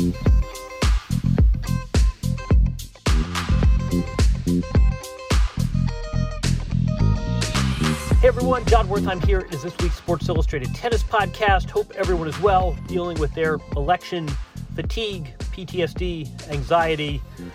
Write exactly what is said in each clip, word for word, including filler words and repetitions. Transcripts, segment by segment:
Hey everyone, John Wertheim here. It is this week's Sports Illustrated Tennis Podcast. Hope everyone is well, dealing with their election fatigue, P T S D, anxiety.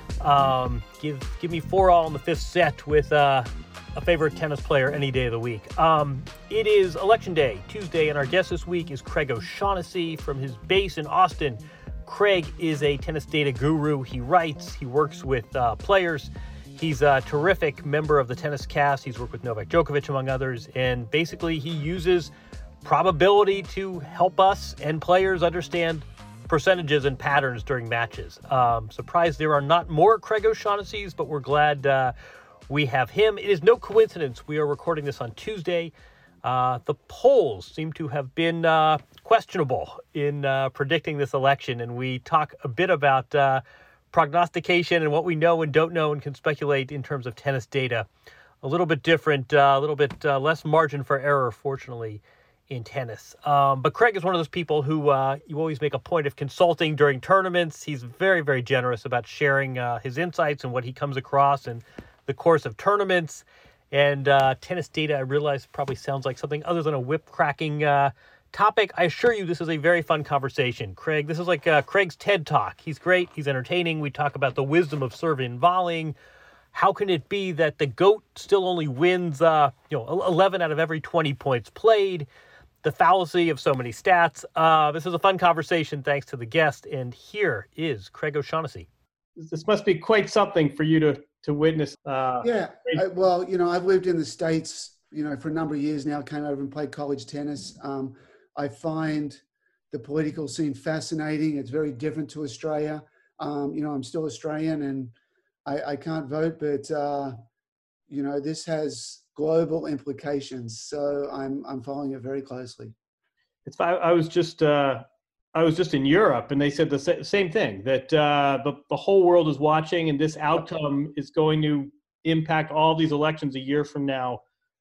Um, give give me four all in the fifth set with uh, a favorite tennis player any day of the week. Um, it is Election Day, Tuesday, and our guest this week is Craig O'Shaughnessy from his base in Austin. Craig is a tennis data guru. He writes, he works with uh, players. He's a terrific member of the Tennis Cast. He's worked with Novak Djokovic, among others, and basically he uses probability to help us and players understand percentages and patterns during matches. Um, surprised there are not more Craig O'Shaughnessy's, but we're glad uh, we have him. It is no coincidence we are recording this on Tuesday. Uh, the polls seem to have been uh, questionable in uh, predicting this election, and we talk a bit about uh, prognostication and what we know and don't know and can speculate in terms of tennis data. A little bit different, uh, a little bit uh, less margin for error, fortunately, in tennis. Um, but Craig is one of those people who uh, you always make a point of consulting during tournaments. He's very, very generous about sharing uh, his insights and what he comes across in the course of tournaments. And uh, tennis data, I realize, probably sounds like something other than a whip-cracking uh topic. I assure you this is a very fun conversation. Craig, this is like uh, Craig's TED Talk. He's great. He's entertaining. We talk about the wisdom of serving and volleying. How can it be that the GOAT still only wins uh, you know, eleven out of every twenty points played? The fallacy of so many stats. Uh, this is a fun conversation thanks to the guest. And here is Craig O'Shaughnessy. This must be quite something for you to, to witness. Uh, yeah. I, well, you know, I've lived in the States, you know, for a number of years now, came over and played college tennis. Um, I find the political scene fascinating. It's very different to Australia. Um, you know, I'm still Australian and I, I can't vote, but, uh, you know, this has global implications. So I'm I'm following it very closely. It's I, I was just uh, I was just in Europe and they said the sa- same thing, that uh, the, the whole world is watching and this outcome is going to impact all these elections a year from now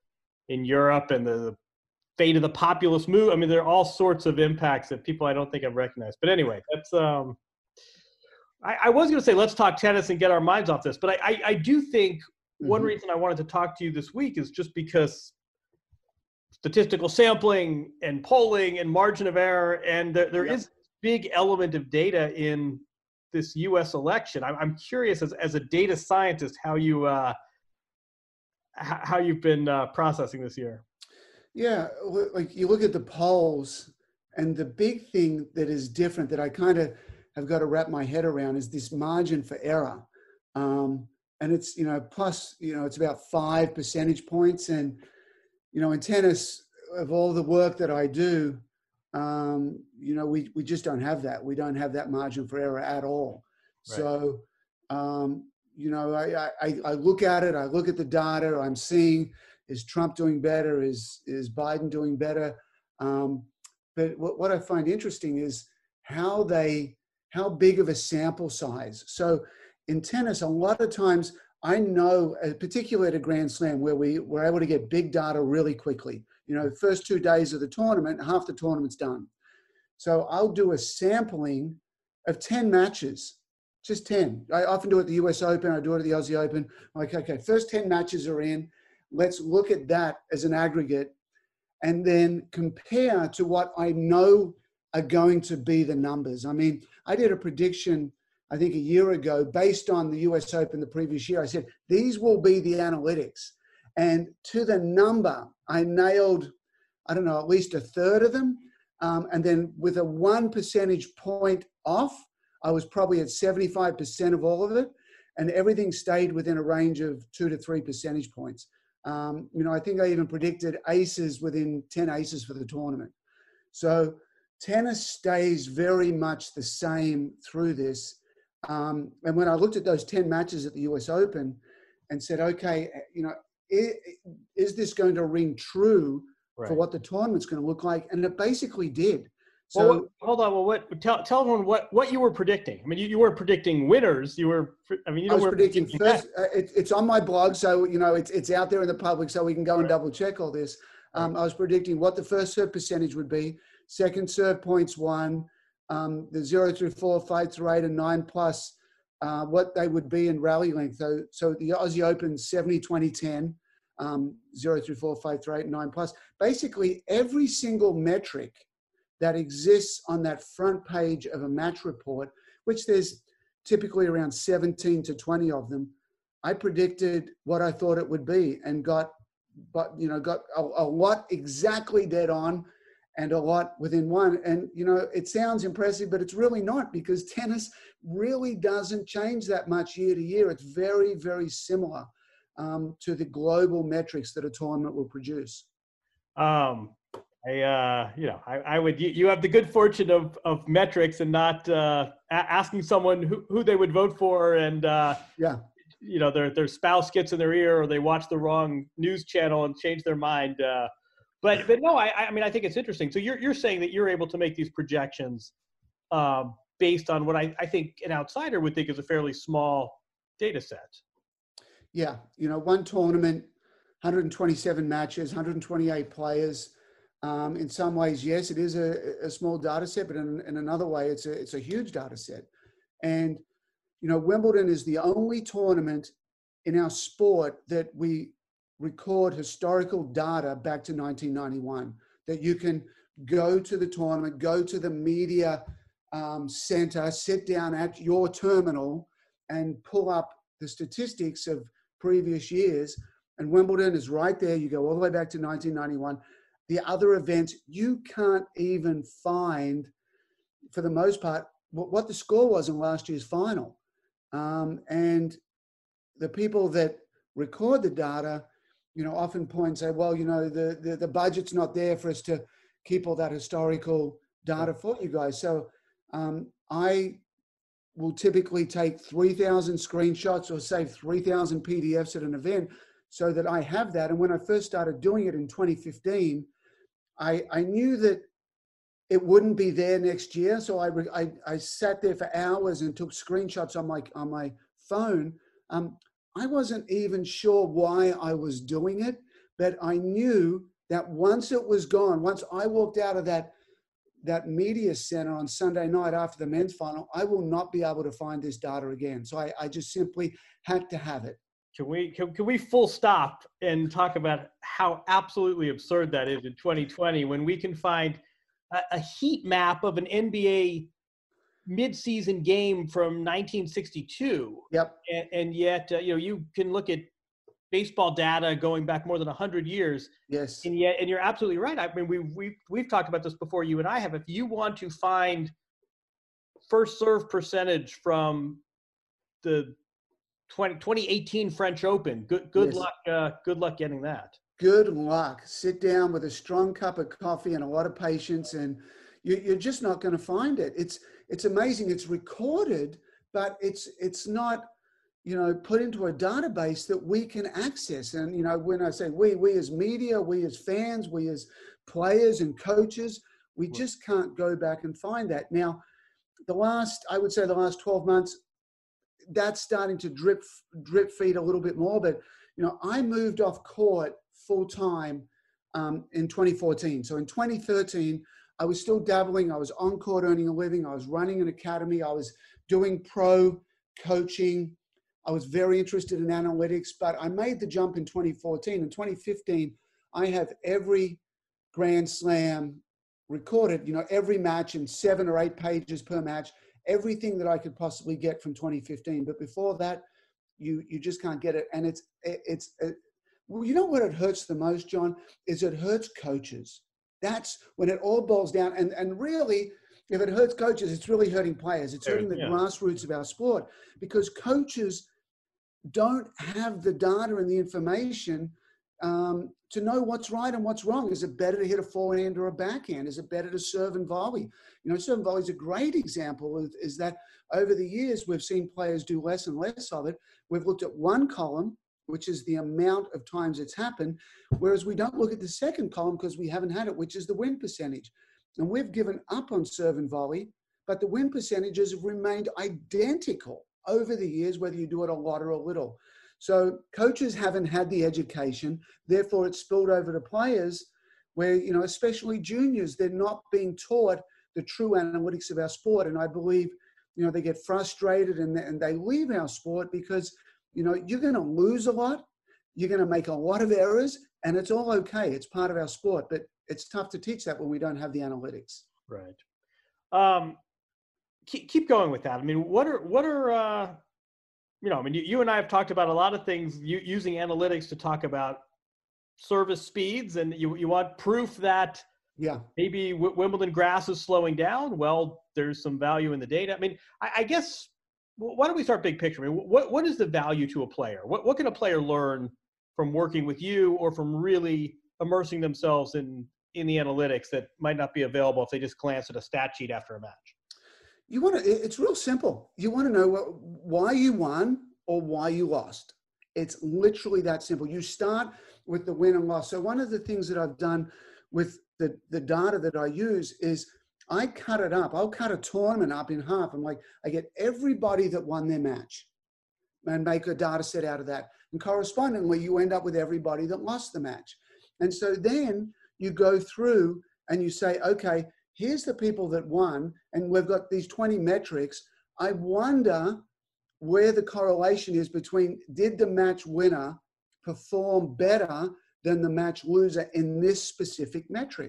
in Europe and the fate of the populist move. I mean, there are all sorts of impacts that people I don't think have recognized. But anyway, that's um, I, I was going to say, let's talk tennis and get our minds off this. But I, I, I do think mm-hmm. one reason I wanted to talk to you this week is just because statistical sampling and polling and margin of error, and there, there yep. is a big element of data in this U S election. I'm, I'm curious as, as a data scientist, how you, uh, h- how you've been uh, processing this year. Yeah, like you look at the polls, and the big thing that is different that I kind of have got to wrap my head around is this margin for error. Um, and it's, you know, plus, you know, it's about five percentage points. And, you know, in tennis, of all the work that I do, um, you know, we, we just don't have that. We don't have that margin for error at all. Right. So, um, you know, I, I, I look at it, I look at the data, I'm seeing, is Trump doing better? Is is Biden doing better? Um, but what, what I find interesting is how they, how big of a sample size. So in tennis, a lot of times I know, particularly at a Grand Slam where we were able to get big data really quickly. You know, the first two days of the tournament, half the tournament's done. So I'll do a sampling of ten matches, just ten. I often do it at the U S Open, I do it at the Aussie Open. I'm like, okay, first ten matches are in. Let's look at that as an aggregate and then compare to what I know are going to be the numbers. I mean, I did a prediction, I think a year ago, based on the U S Open the previous year. I said, these will be the analytics. And to the number, I nailed, I don't know, at least a third of them. Um, and then with a one percentage point off, I was probably at seventy-five percent of all of it. And everything stayed within a range of two to three percentage points. Um, you know, I think I even predicted aces within ten aces for the tournament. So tennis stays very much the same through this. Um, and when I looked at those ten matches at the U S Open and said, okay, you know, is, is this going to ring true right. for what the tournament's going to look like? And it basically did. So well, what, hold on. Well, what tell tell everyone what, what you were predicting. I mean, you, you weren't predicting winners. You were. I mean, you I was were predicting first. Uh, it, it's on my blog, so you know it's it's out there in the public, so we can go right. and double check all this. Um, right. I was predicting what the first serve percentage would be, second serve points won, um, the zero through four, five through eight, and nine plus, uh, what they would be in rally length. So, so the Aussie Open seventy, twenty, ten, um, zero through four, five through eight, and nine plus. Basically, every single metric that exists on that front page of a match report, which there's typically around seventeen to twenty of them, I predicted what I thought it would be and got, but you know, got a, a lot exactly dead on and a lot within one. And, you know, it sounds impressive, but it's really not, because tennis really doesn't change that much year to year. It's very, very similar um, to the global metrics that a tournament will produce. Um, I, uh, you know, I, I would, you, you have the good fortune of, of metrics and not uh, a- asking someone who, who they would vote for, and, uh, yeah, you know, their, their spouse gets in their ear, or they watch the wrong news channel and change their mind. Uh, but, but no, I, I mean, I think it's interesting. So you're, you're saying that you're able to make these projections um, based on what I, I think an outsider would think is a fairly small data set. Yeah. You know, one tournament, one hundred twenty-seven matches, one hundred twenty-eight players. Um, in some ways, yes, it is a, a small data set, but in, in another way, it's a, it's a huge data set. And, you know, Wimbledon is the only tournament in our sport that we record historical data back to nineteen ninety-one, that you can go to the tournament, go to the media um, center, sit down at your terminal and pull up the statistics of previous years. And Wimbledon is right there. You go all the way back to nineteen ninety-one. The other events, you can't even find, for the most part, what the score was in last year's final. Um, and the people that record the data, you know, often point and say, well, you know, the, the, the budget's not there for us to keep all that historical data for you guys. So um, I will typically take three thousand screenshots or save three thousand P D Fs at an event so that I have that. And when I first started doing it in twenty fifteen, I, I knew that it wouldn't be there next year. So I, I, I sat there for hours and took screenshots on my, on my phone. Um, I wasn't even sure why I was doing it, but I knew that once it was gone, once I walked out of that, that media center on Sunday night after the men's final, I will not be able to find this data again. So I, I just simply had to have it. Can we, can, can we full stop and talk about how absolutely absurd that is in twenty twenty, when we can find a, a heat map of an N B A mid-season game from nineteen sixty-two. Yep. And, and yet, uh, you know, you can look at baseball data going back more than one hundred years. Yes. And yet, and you're absolutely right. I mean, we, we've, we've talked about this before, you and I have. If you want to find first serve percentage from the twenty eighteen French Open, good, good Yes. luck, uh, good luck getting that. Good luck. Sit down with a strong cup of coffee and a lot of patience, and you, you're just not going to find it. It's, it's amazing. It's recorded, but it's, it's not, you know, put into a database that we can access. And, you know, when I say we, we as media, we as fans, we as players and coaches, we just can't go back and find that. Now, the last, I would say the last twelve months, that's starting to drip, drip feed a little bit more. But, you know, I moved off court full time um, in twenty fourteen. So in twenty thirteen, I was still dabbling. I was on court earning a living. I was running an academy. I was doing pro coaching. I was very interested in analytics, but I made the jump in twenty fourteen. In twenty fifteen, I have every Grand Slam recorded, you know, every match in seven or eight pages per match, everything that I could possibly get from twenty fifteen. But before that, you you just can't get it. And it's, it's, it, well, you know what it hurts the most, John, is it hurts coaches. That's when it all boils down. And, and really, if it hurts coaches, it's really hurting players. It's hurting the Yeah. grassroots of our sport, because coaches don't have the data and the information um, to know what's right and what's wrong. Is it better to hit a forehand or a backhand? Is it better to serve and volley? You know, serve and volley is a great example of, is that over the years, we've seen players do less and less of it. We've looked at one column, which is the amount of times it's happened, whereas we don't look at the second column because we haven't had it, which is the win percentage. And we've given up on serve and volley, but the win percentages have remained identical over the years, whether you do it a lot or a little. So coaches haven't had the education, therefore it's spilled over to players where, you know, especially juniors, they're not being taught the true analytics of our sport. And I believe, you know, they get frustrated and, and they leave our sport because, you know, you're going to lose a lot. You're going to make a lot of errors, and it's all okay. It's part of our sport, but it's tough to teach that when we don't have the analytics. Right. Um, keep, keep going with that. I mean, what are, what are, uh, you know, I mean, you, you and I have talked about a lot of things u- using analytics to talk about service speeds, and you, you want proof that yeah, maybe w- Wimbledon grass is slowing down. Well, there's some value in the data. I mean, I, I guess, why don't we start big picture? I mean, what, what is the value to a player? What, what can a player learn from working with you or from really immersing themselves in, in the analytics that might not be available if they just glance at a stat sheet after a match? You want to, it's real simple. You want to know what, why you won or why you lost. It's literally that simple. You start with the win and loss. So one of the things that I've done with the, the data that I use is I cut it up. I'll cut a tournament up in half. I'm like, I get everybody that won their match and make a data set out of that. And correspondingly, you end up with everybody that lost the match. And so then you go through and you say, okay, here's the people that won, and we've got these twenty metrics. I wonder where the correlation is between, did the match winner perform better than the match loser in this specific metric?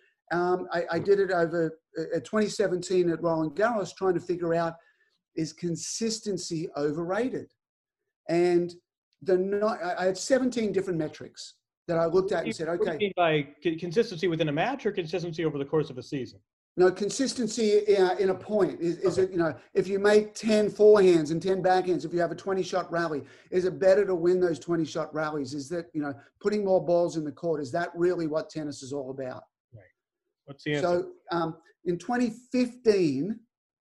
Um, I, I did it over uh, twenty seventeen at Roland Garros, trying to figure out, is consistency overrated? And the not, I had seventeen different metrics that I looked at and said, okay. What do you mean by consistency within a match or consistency over the course of a season? No, consistency uh, in a point. Is, is okay. It, you know, if you make ten forehands and ten backhands, if you have a twenty shot rally, is it better to win those twenty shot rallies? Is that, you know, putting more balls in the court, is that really what tennis is all about? Right. What's the answer? So um, in twenty fifteen,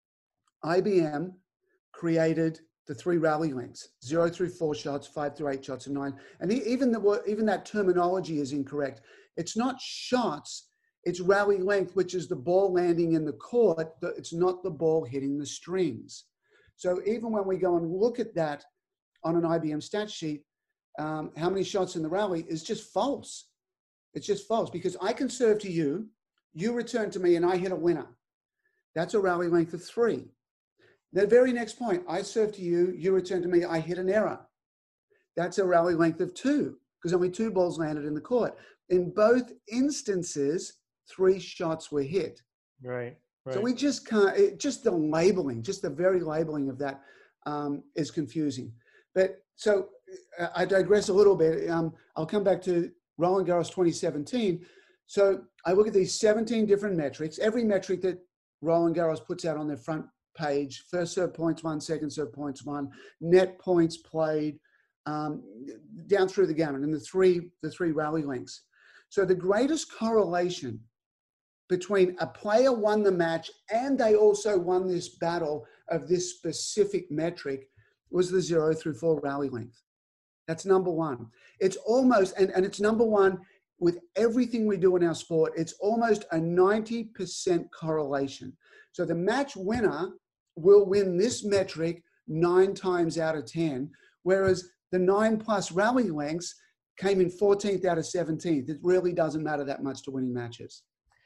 I B M created the three rally lengths: zero through four shots, five through eight shots, and nine. And even the even that terminology is incorrect. It's not shots. It's rally length, which is the ball landing in the court. It's not the ball hitting the strings. So even when we go and look at that on an I B M stat sheet, um, how many shots in the rally is just false. It's just false, because I can serve to you, you return to me, and I hit a winner. That's a rally length of three. The very next point, I serve to you, you return to me, I hit an error. That's a rally length of two, because only two balls landed in the court. In both instances, three shots were hit. Right, right. So we just can't, it, just the labeling, just the very labeling of that um, is confusing. But so uh, I digress a little bit. Um, I'll come back to Roland Garros twenty seventeen. So I look at these seventeen different metrics, every metric that Roland Garros puts out on their front page: first serve points won, second serve points won, net points played, um, down through the gamut, and the three, the three rally lengths. So the greatest correlation between a player won the match and they also won this battle of this specific metric was the zero through four rally length. That's number one. It's almost, and, and it's number one with everything we do in our sport. It's almost a ninety percent correlation. So the match winner will win this metric nine times out of ten, whereas the nine plus rally lengths came in fourteenth out of seventeenth. It really doesn't matter that much to winning matches.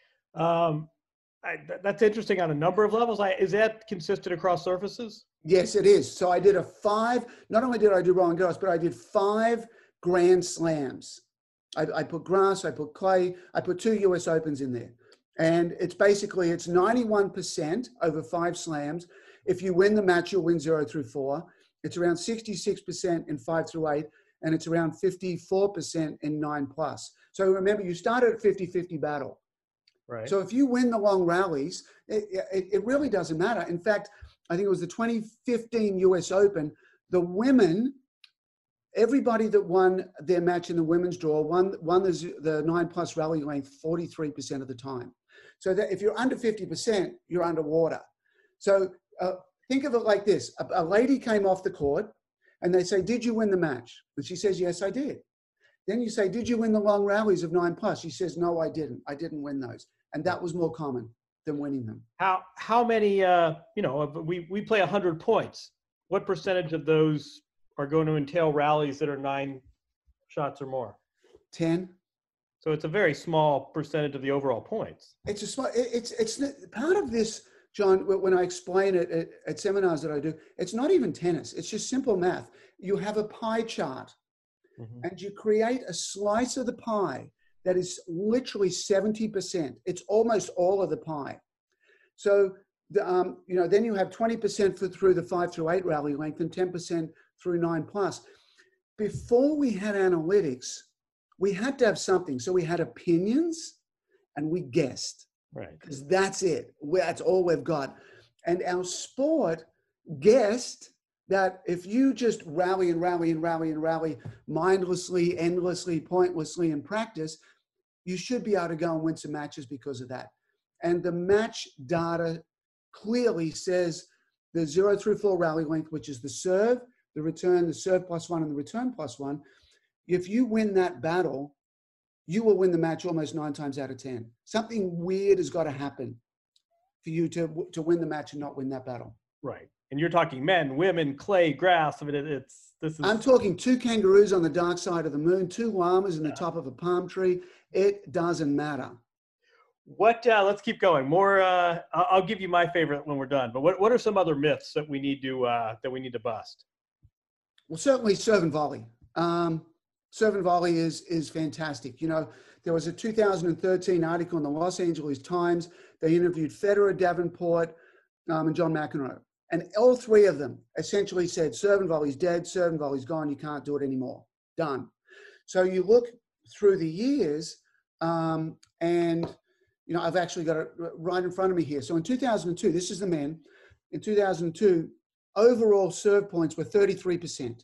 Um, I, that's interesting on a number of levels. I, is that consistent across surfaces? Yes, it is. So I did a five, not only did I do Roland Garros, but I did five Grand Slams. I, I put grass, I put clay, I put two U S Opens in there. And it's basically, it's ninety-one percent over five slams. If you win the match, you'll win zero through four. It's around sixty-six percent in five through eight, and it's around fifty-four percent in nine plus. So remember, you started at fifty-fifty battle. Right. So if you win the long rallies, it, it, it really doesn't matter. In fact, I think it was the twenty fifteen U S Open, the women, everybody that won their match in the women's draw won, won the, the nine plus rally length forty-three percent of the time. So that if you're under fifty percent, you're underwater. So uh, think of it like this. A, a lady came off the court and they say, did you win the match? And she says, yes, I did. Then you say, did you win the long rallies of nine plus? She says, no, I didn't. I didn't win those. And that was more common than winning them. How how many, uh, you know, we, we play one hundred points. What percentage of those are going to entail rallies that are nine shots or more? ten. So it's a very small percentage of the overall points. It's a small, it- it's, it's part of this, John, when I explain it at, at seminars that I do, it's not even tennis. It's just simple math. You have a pie chart Mm-hmm. and you create a slice of the pie that is literally seventy percent. It's almost all of the pie. So, the, um, you know, then you have twenty percent for through the five through eight rally length and ten percent through nine plus. Before we had analytics, we had to have something. So we had opinions and we guessed. Right. Because that's it. That's all we've got. And our sport guessed that if you just rally and rally and rally and rally mindlessly, endlessly, pointlessly in practice, you should be able to go and win some matches because of that. And the match data clearly says the zero through four rally length, which is the serve, the return, the serve plus one, and the return plus one. If you win that battle, you will win the match almost nine times out of ten. Something weird has got to happen for you to, to win the match and not win that battle. Right. And you're talking men, women, clay, grass. I mean, it, it's, this is. I'm talking two kangaroos on the dark side of the moon, two llamas in the top of a palm tree. It doesn't matter. What, uh, let's keep going. More, uh, I'll I'll give you my favorite when we're done, but what, what are some other myths that we need to, uh, that we need to bust? Well, certainly serve and volley. Um, serve and volley is, is fantastic. You know, there was a two thousand thirteen article in the Los Angeles Times. They interviewed Federer, Davenport, um, and John McEnroe. And all three of them essentially said, serve and volley's dead, serve and volley's gone, you can't do it anymore. Done. So you look through the years, um, and, you know, I've actually got it right in front of me here. So in two thousand two, this is the men, in two thousand two, overall serve points were thirty-three percent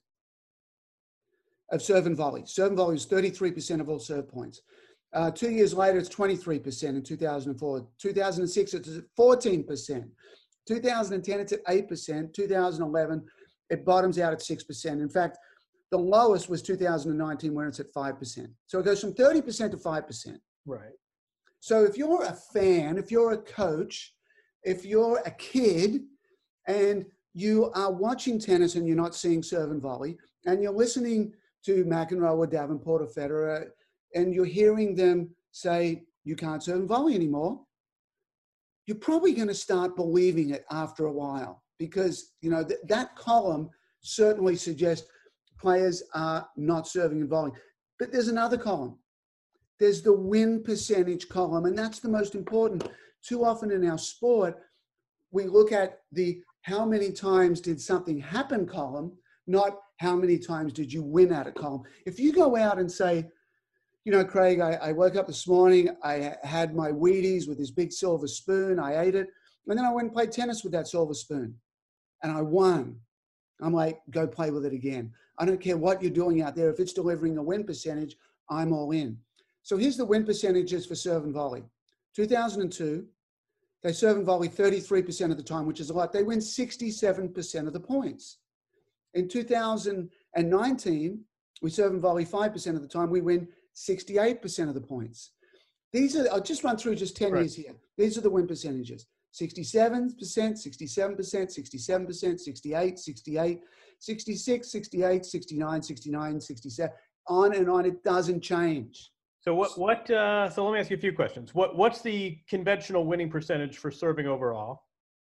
of serve and volley. Serve and volley is thirty-three percent of all serve points. Uh, two years later, it's twenty-three percent in two thousand four. two thousand six, it's at fourteen percent. two thousand ten, it's at eight percent. two thousand eleven, it bottoms out at six percent. In fact, the lowest was two thousand nineteen, where it's at five percent. So it goes from thirty percent to five percent. Right. So if you're a fan, if you're a coach, if you're a kid, and you are watching tennis and you're not seeing serve and volley, and you're listening to McEnroe or Davenport or Federer, and you're hearing them say, you can't serve and volley anymore, you're probably going to start believing it after a while, because, you know, th- that column certainly suggests players are not serving and volleying. But there's another column. There's the win percentage column, and that's the most important. Too often in our sport, we look at the how many times did something happen column, not how many times did you win at a column. If you go out and say, you know, Craig, I, I woke up this morning, I had my Wheaties with this big silver spoon, I ate it, and then I went and played tennis with that silver spoon, and I won. I'm like, go play with it again. I don't care what you're doing out there. If it's delivering a win percentage, I'm all in. So here's the win percentages for serve and volley. two thousand two, they serve and volley thirty-three percent of the time, which is a lot. They win sixty-seven percent of the points. In two thousand nineteen, we serve and volley five percent of the time. We win sixty-eight percent of the points. These are, I'll just run through just ten right. years here. These are the win percentages. sixty-seven percent, sixty-seven percent, sixty-seven percent, sixty-eight, sixty-eight, sixty-six, sixty-eight, sixty-nine, sixty-nine, sixty-seven, on and on. It doesn't change. So what, what, uh, so let me ask you a few questions. What, what's the conventional winning percentage for serving overall?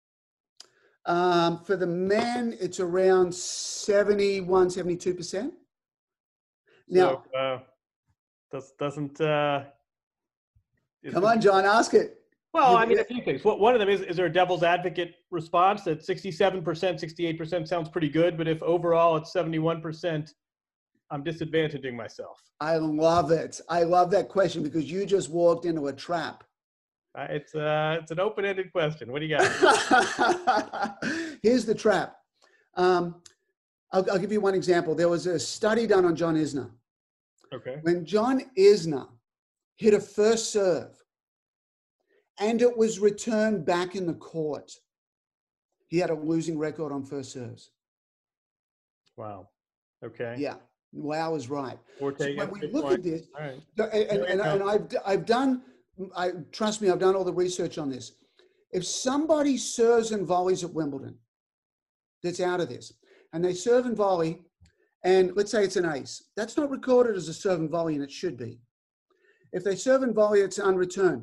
Um, for the men, it's around seventy-one, seventy-two percent. Now, so, uh, does, doesn't, uh, come on, John, ask it. Well, I mean, a few things. One of them is, is there a devil's advocate response that sixty-seven percent, sixty-eight percent sounds pretty good, but if overall it's seventy-one percent, I'm disadvantaging myself? I love it. I love that question, because you just walked into a trap. Uh, it's, uh, it's an open-ended question. What do you got? Here's the trap. Um, I'll, I'll give you one example. There was a study done on John Isner. Okay. When John Isner hit a first serve and it was returned back in the court, he had a losing record on first serves. Wow. Okay. Yeah. Wow is right. So when we look at this, all right. and, and, and I've, I've done, I trust me, I've done all the research on this. If somebody serves and volleys at Wimbledon that's out of this, and they serve and volley, and let's say it's an ace, that's not recorded as a serve and volley, and it should be. If they serve and volley, it's unreturned.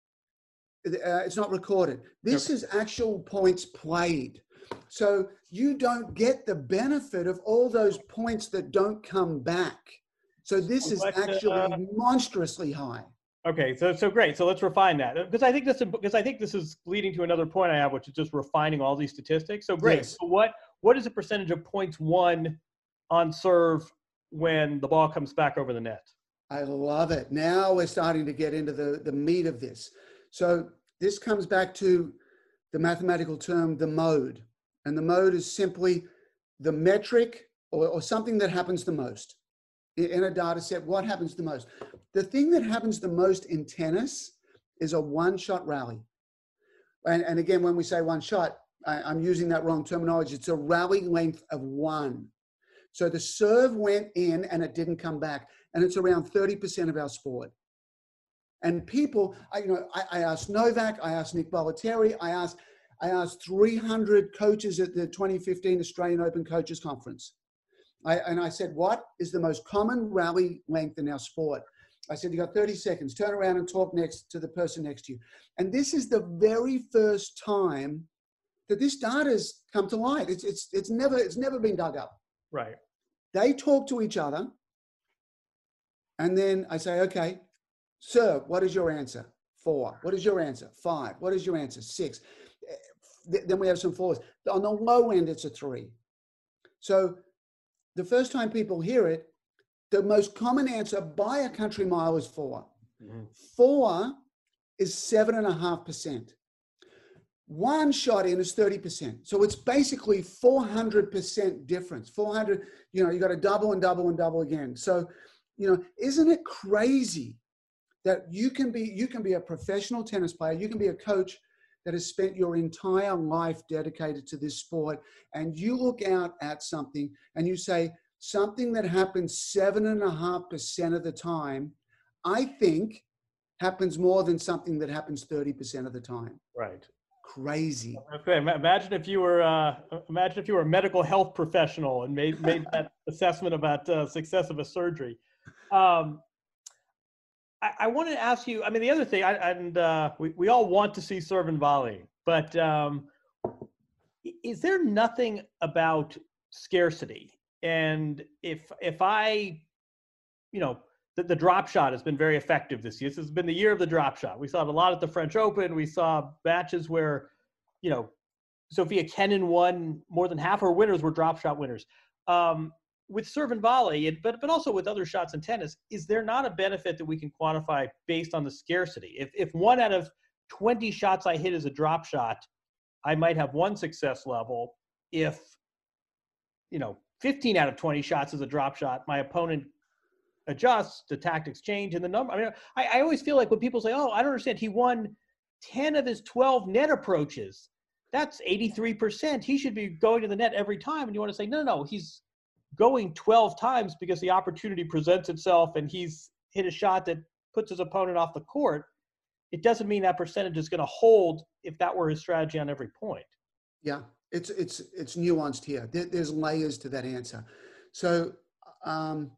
Uh, it's not recorded. This Okay. is actual points played. So you don't get the benefit of all those points that don't come back. So this is What, actually uh, monstrously high. Okay, so so great. So let's refine that, because I think this because I think this is leading to another point I have, which is just refining all these statistics. So great. Yes. So what what is the percentage of points won on serve when the ball comes back over the net? I love it. Now we're starting to get into the, the meat of this. So this comes back to the mathematical term, the mode. And the mode is simply the metric or, or something that happens the most. In a data set, what happens the most? The thing that happens the most in tennis is a one-shot rally. And, and again, when we say one shot, I, I'm using that wrong terminology. It's a rally length of one. So the serve went in and it didn't come back. And it's around thirty percent of our sport. And people, I, you know, I, I asked Novak, I asked Nick Bollettieri, I asked, I asked three hundred coaches at the twenty fifteen Australian Open Coaches Conference. I, and I said, what is the most common rally length in our sport? I said, you got thirty seconds, turn around and talk next to the person next to you. And this is the very first time that this data's come to light. It's, it's, it's, never, it's never been dug up. Right. They talk to each other. And then I say, okay, sir, what is your answer? Four. What is your answer? Five. What is your answer? Six. Then we have some fours. On the low end, it's a three. So the first time people hear it, the most common answer by a country mile is four. Mm-hmm. Four is seven and a half percent. One shot in is thirty percent. So it's basically four hundred percent difference. four hundred, you know, you got to double and double and double again. So, you know, isn't it crazy that you can be, you can be a professional tennis player, you can be a coach that has spent your entire life dedicated to this sport, and you look out at something and you say, something that happens seven and a half percent of the time, I think happens more than something that happens thirty percent of the time. Right. Crazy. Okay. Imagine if you were, uh, imagine if you were a medical health professional and made, made that assessment about uh, success of a surgery. Um, I, I wanted to ask you, I mean, the other thing, I, and uh, we, we all want to see serve and volley, but um, is there nothing about scarcity? And if, if I, you know, the, the drop shot has been very effective this year. This has been the year of the drop shot. We saw it a lot at the French Open. We saw matches where, you know, Sophia Kenin won more than half her winners were drop shot winners. Um, with serve and volley, but but also with other shots in tennis, is there not a benefit that we can quantify based on the scarcity? If if one out of twenty shots I hit is a drop shot, I might have one success level. If, you know, fifteen out of twenty shots is a drop shot, my opponent adjusts, the tactics change, and the number. I mean, I, I always feel like when people say, "Oh, I don't understand," he won ten of his twelve net approaches. That's eighty-three percent. He should be going to the net every time. And you want to say, no, no, no, he's going twelve times because the opportunity presents itself and he's hit a shot that puts his opponent off the court. It doesn't mean that percentage is going to hold if that were his strategy on every point. Yeah, it's it's it's nuanced here. There, there's layers to that answer. So um,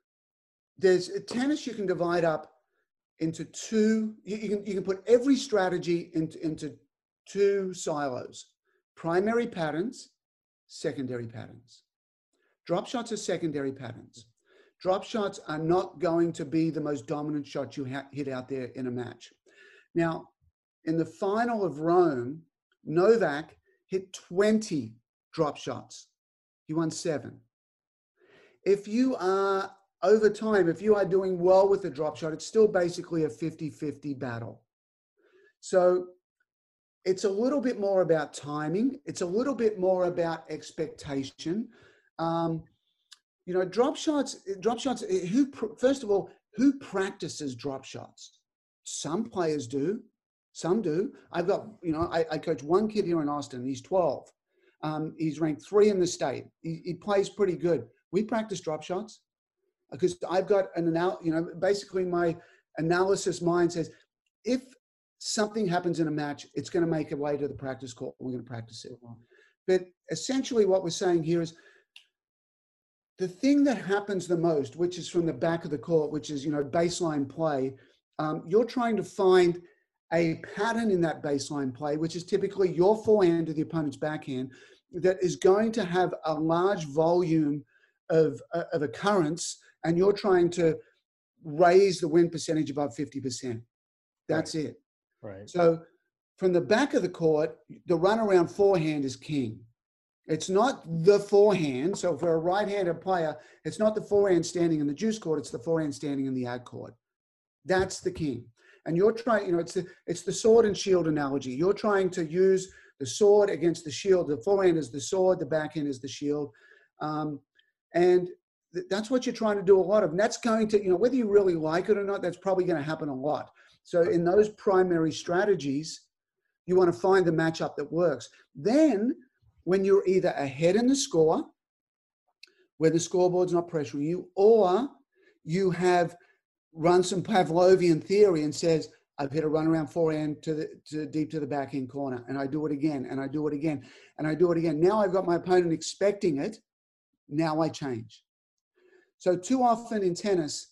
there's tennis you can divide up into two. You, you can you can put every strategy into into two silos: primary patterns, secondary patterns. Drop shots are secondary patterns. Drop shots are not going to be the most dominant shot you ha- hit out there in a match. Now, in the final of Rome, Novak hit twenty drop shots. He won seven. If you are, over time, if you are doing well with the drop shot, it's still basically a fifty-fifty battle. So it's a little bit more about timing. It's a little bit more about expectation. Um, you know, drop shots, drop shots, who, first of all, who practices drop shots? Some players do, some do. I've got, you know, I, I coach one kid here in Austin. He's twelve. Um, he's ranked three in the state. He, he plays pretty good. We practice drop shots because I've got an, anal- you know, basically my analysis mind says, if something happens in a match, it's going to make a way to the practice court. We're going to practice it. But essentially what we're saying here is, the thing that happens the most, which is from the back of the court, which is, you know, baseline play, um, you're trying to find a pattern in that baseline play, which is typically your forehand to the opponent's backhand, that is going to have a large volume of, uh, of occurrence, and you're trying to raise the win percentage above fifty percent. That's right. it. Right. So from the back of the court, the runaround forehand is king. It's not the forehand. So for a right-handed player, it's not the forehand standing in the juice court, it's the forehand standing in the ad court. That's the king. And you're trying, you know, it's the, it's the sword and shield analogy. You're trying to use the sword against the shield. The forehand is the sword, the backhand is the shield. Um, and th- that's what you're trying to do a lot of. And that's going to, you know, whether you really like it or not, that's probably going to happen a lot. So in those primary strategies, you want to find the matchup that works. Then when you're either ahead in the score, where the scoreboard's not pressuring you, or you have run some Pavlovian theory and says, I've hit a run around forehand to the to deep to the backhand corner, and I do it again, and I do it again, and I do it again. Now I've got my opponent expecting it. Now I change. So too often in tennis,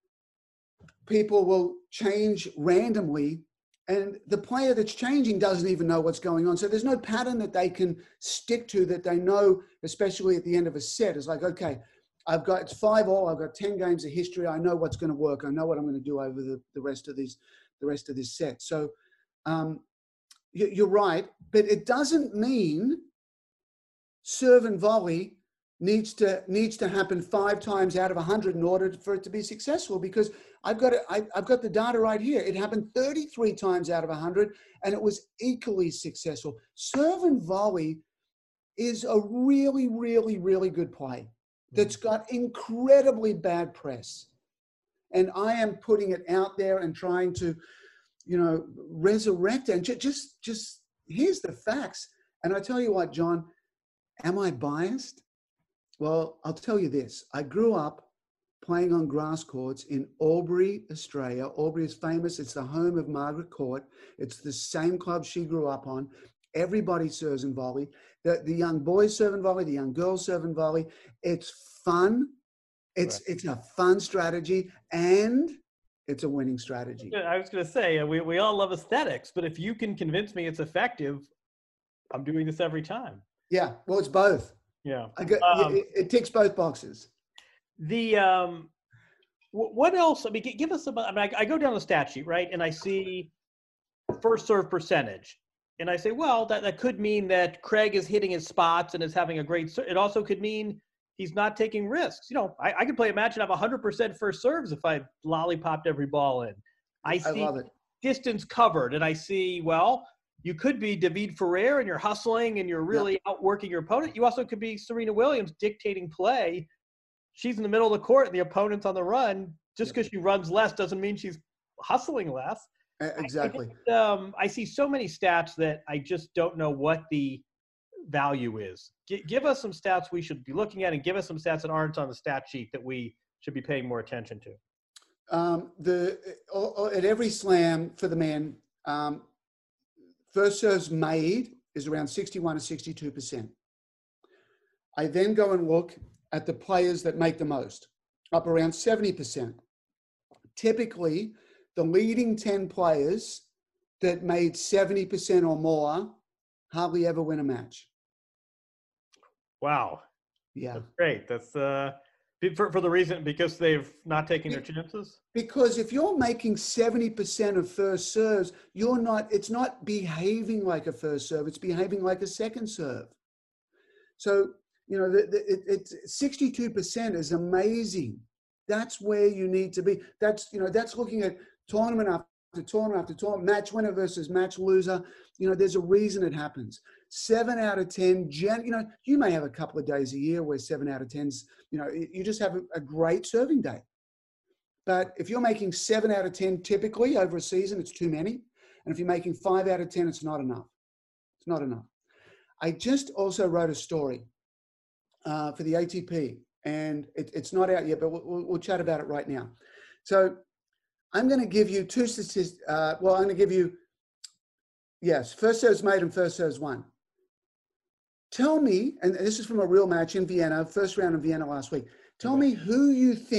people will change randomly, and the player that's changing doesn't even know what's going on. So there's no pattern that they can stick to that they know, especially at the end of a set. It's like, okay, I've got, it's five all, I've got ten games of history. I know what's going to work. I know what I'm going to do over the, the rest of these, the rest of this set. So um, you, you're right, but it doesn't mean serve and volley needs to needs to happen five times out of a hundred in order for it to be successful, because I've got it, I, I've got the data right here. It happened thirty-three times out of a hundred, and it was equally successful. Serve and volley is a really, really, really good play that's got incredibly bad press. And I am putting it out there and trying to, you know, resurrect it. And ju- just, just here's the facts. And I tell you what, John, am I biased? Well, I'll tell you this. I grew up playing on grass courts in Albury, Australia. Albury is famous. It's the home of Margaret Court. It's the same club she grew up on. Everybody serves and volley. The, the young boys serve and volley. The young girls serve and volley. It's fun. It's, right. It's a fun strategy, and it's a winning strategy. I was going to say, we, we all love aesthetics, but if you can convince me it's effective, I'm doing this every time. Yeah, well, it's both. Yeah, I got, um, it, it ticks both boxes. The um, what else? I mean, give us about. I mean, I, I go down the stat sheet, right, and I see first serve percentage, and I say, well, that, that could mean that Craig is hitting his spots and is having a great serve. It also could mean he's not taking risks. You know, I, I could play a match and have one hundred percent first serves if I lollipopped every ball in. I see I love it. Distance covered, and I see, well, you could be David Ferrer and you're hustling and you're really yep. outworking your opponent. You also could be Serena Williams dictating play. She's in the middle of the court and the opponent's on the run. Just because yep. she runs less doesn't mean she's hustling less. Exactly. I, I, um, I see so many stats that I just don't know what the value is. G- give us some stats we should be looking at, and give us some stats that aren't on the stat sheet that we should be paying more attention to. Um, the at every slam for the man, um, first serves made is around sixty-one to sixty-two percent. I then go and look at the players that make the most, up around seventy percent. Typically, the leading ten players that made seventy percent or more hardly ever win a match. Wow. Yeah. That's great. That's uh, for, for the reason, because they've not taken their chances? Because if you're making seventy percent of first serves, you're not, it's not behaving like a first serve, it's behaving like a second serve. So, you know, the, the, it, it's sixty-two percent is amazing. That's where you need to be. That's, you know, that's looking at tournament after tournament after tournament, match winner versus match loser. You know, there's a reason it happens. Seven out of ten, gen, you know, you may have a couple of days a year where seven out of tens, you know, you just have a, a great serving day. But if you're making seven out of ten typically over a season, it's too many. And if you're making five out of ten, it's not enough. It's not enough. I just also wrote a story uh, for the A T P, and it, it's not out yet, but we'll, we'll, we'll chat about it right now. So I'm going to give you two statistics. Uh, well, I'm going to give you, yes, first serves made and first serves won. Tell me, and this is from a real match in Vienna, first round in Vienna last week. Tell okay. me who you think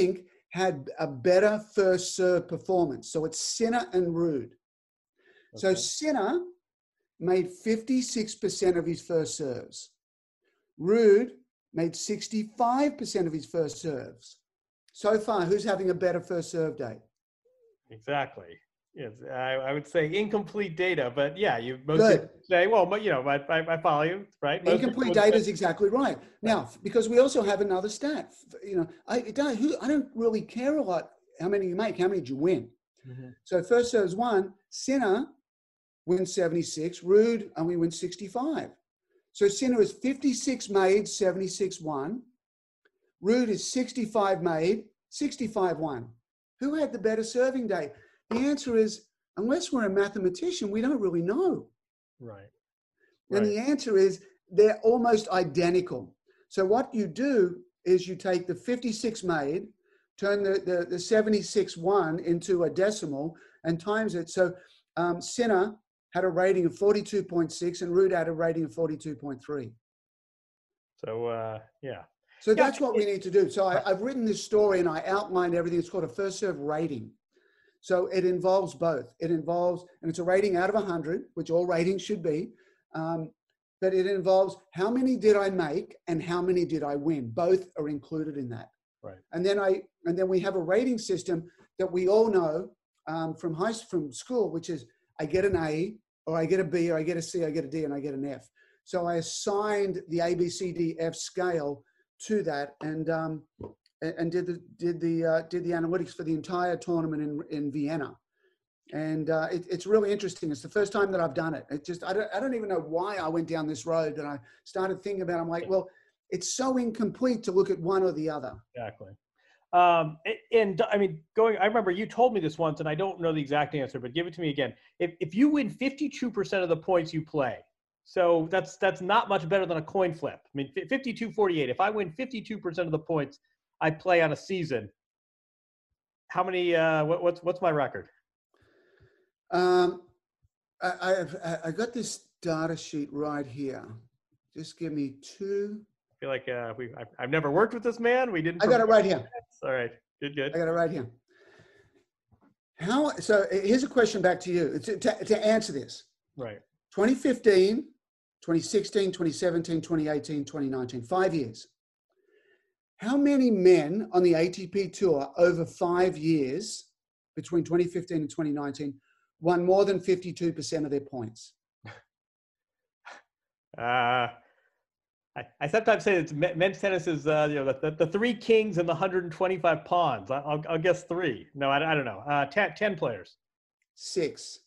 had a better first serve performance. So it's Sinner and Ruud. Okay. So Sinner made fifty-six percent of his first serves. Ruud made sixty-five percent of his first serves. So far, who's having a better first serve day? Exactly. Yes, I, I would say incomplete data, but yeah, you most Good. say, well, you know, I, I, I follow you, right? Most Incomplete data is exactly right. Now, because we also have another stat, you know, I don't, who, I don't really care a lot how many you make, how many did you win? Mm-hmm. So first serves won, Sinner wins seventy-six, Ruud only wins sixty-five. So Sinner is fifty-six made, seventy-six won. Ruud is sixty-five made, sixty-five won. Who had the better serving day? The answer is, unless we're a mathematician, we don't really know. Right. And right. the answer is they're almost identical. So what you do is you take the fifty-six made, turn the, the, the seventy-six won into a decimal and times it. So um, Sinner had a rating of forty-two point six and Ruud had a rating of forty-two point three. So, uh, yeah. So yeah, that's what it, we need to do. So I, I've written this story and I outlined everything. It's called a first serve rating. So it involves both. It involves, and it's a rating out of one hundred, which all ratings should be. Um, but it involves how many did I make and how many did I win. Both are included in that. Right. And then I, and then we have a rating system that we all know um, from high from school, which is I get an A, or I get a B, or I get a C, I get a D, and I get an F. So I assigned the A, B, C, D, F scale to that, and um, and did the did the uh, did the analytics for the entire tournament in in Vienna, and uh, it, it's really interesting. It's the first time that I've done it. It just I don't I don't even know why I went down this road, and I started thinking about it. I'm like, well, it's so incomplete to look at one or the other. Exactly. Um, and I mean, going. I remember you told me this once, and I don't know the exact answer, but give it to me again. If if you win fifty-two percent of the points you play, so that's that's not much better than a coin flip. I mean, fifty-two forty-eight. If I win fifty-two percent of the points I play on a season, how many? Uh, what, what's what's my record? Um, I, I I got this data sheet right here. Just give me two. I feel like uh, we I've, I've never worked with this man. We didn't. I got it right here. All right, good, good. I got it right here. How? So here's a question back to you to to, to answer this. Right. twenty fifteen, twenty sixteen, twenty seventeen, twenty eighteen, twenty nineteen, five years. How many men on the A T P Tour over five years, between twenty fifteen and twenty nineteen, won more than fifty-two percent of their points? Uh, I, I sometimes say it's men's tennis is, uh, you know, the, the, the three kings and the one hundred twenty-five pawns. I'll, I'll guess three. No, I, I don't know. Uh, ten, ten players. Six.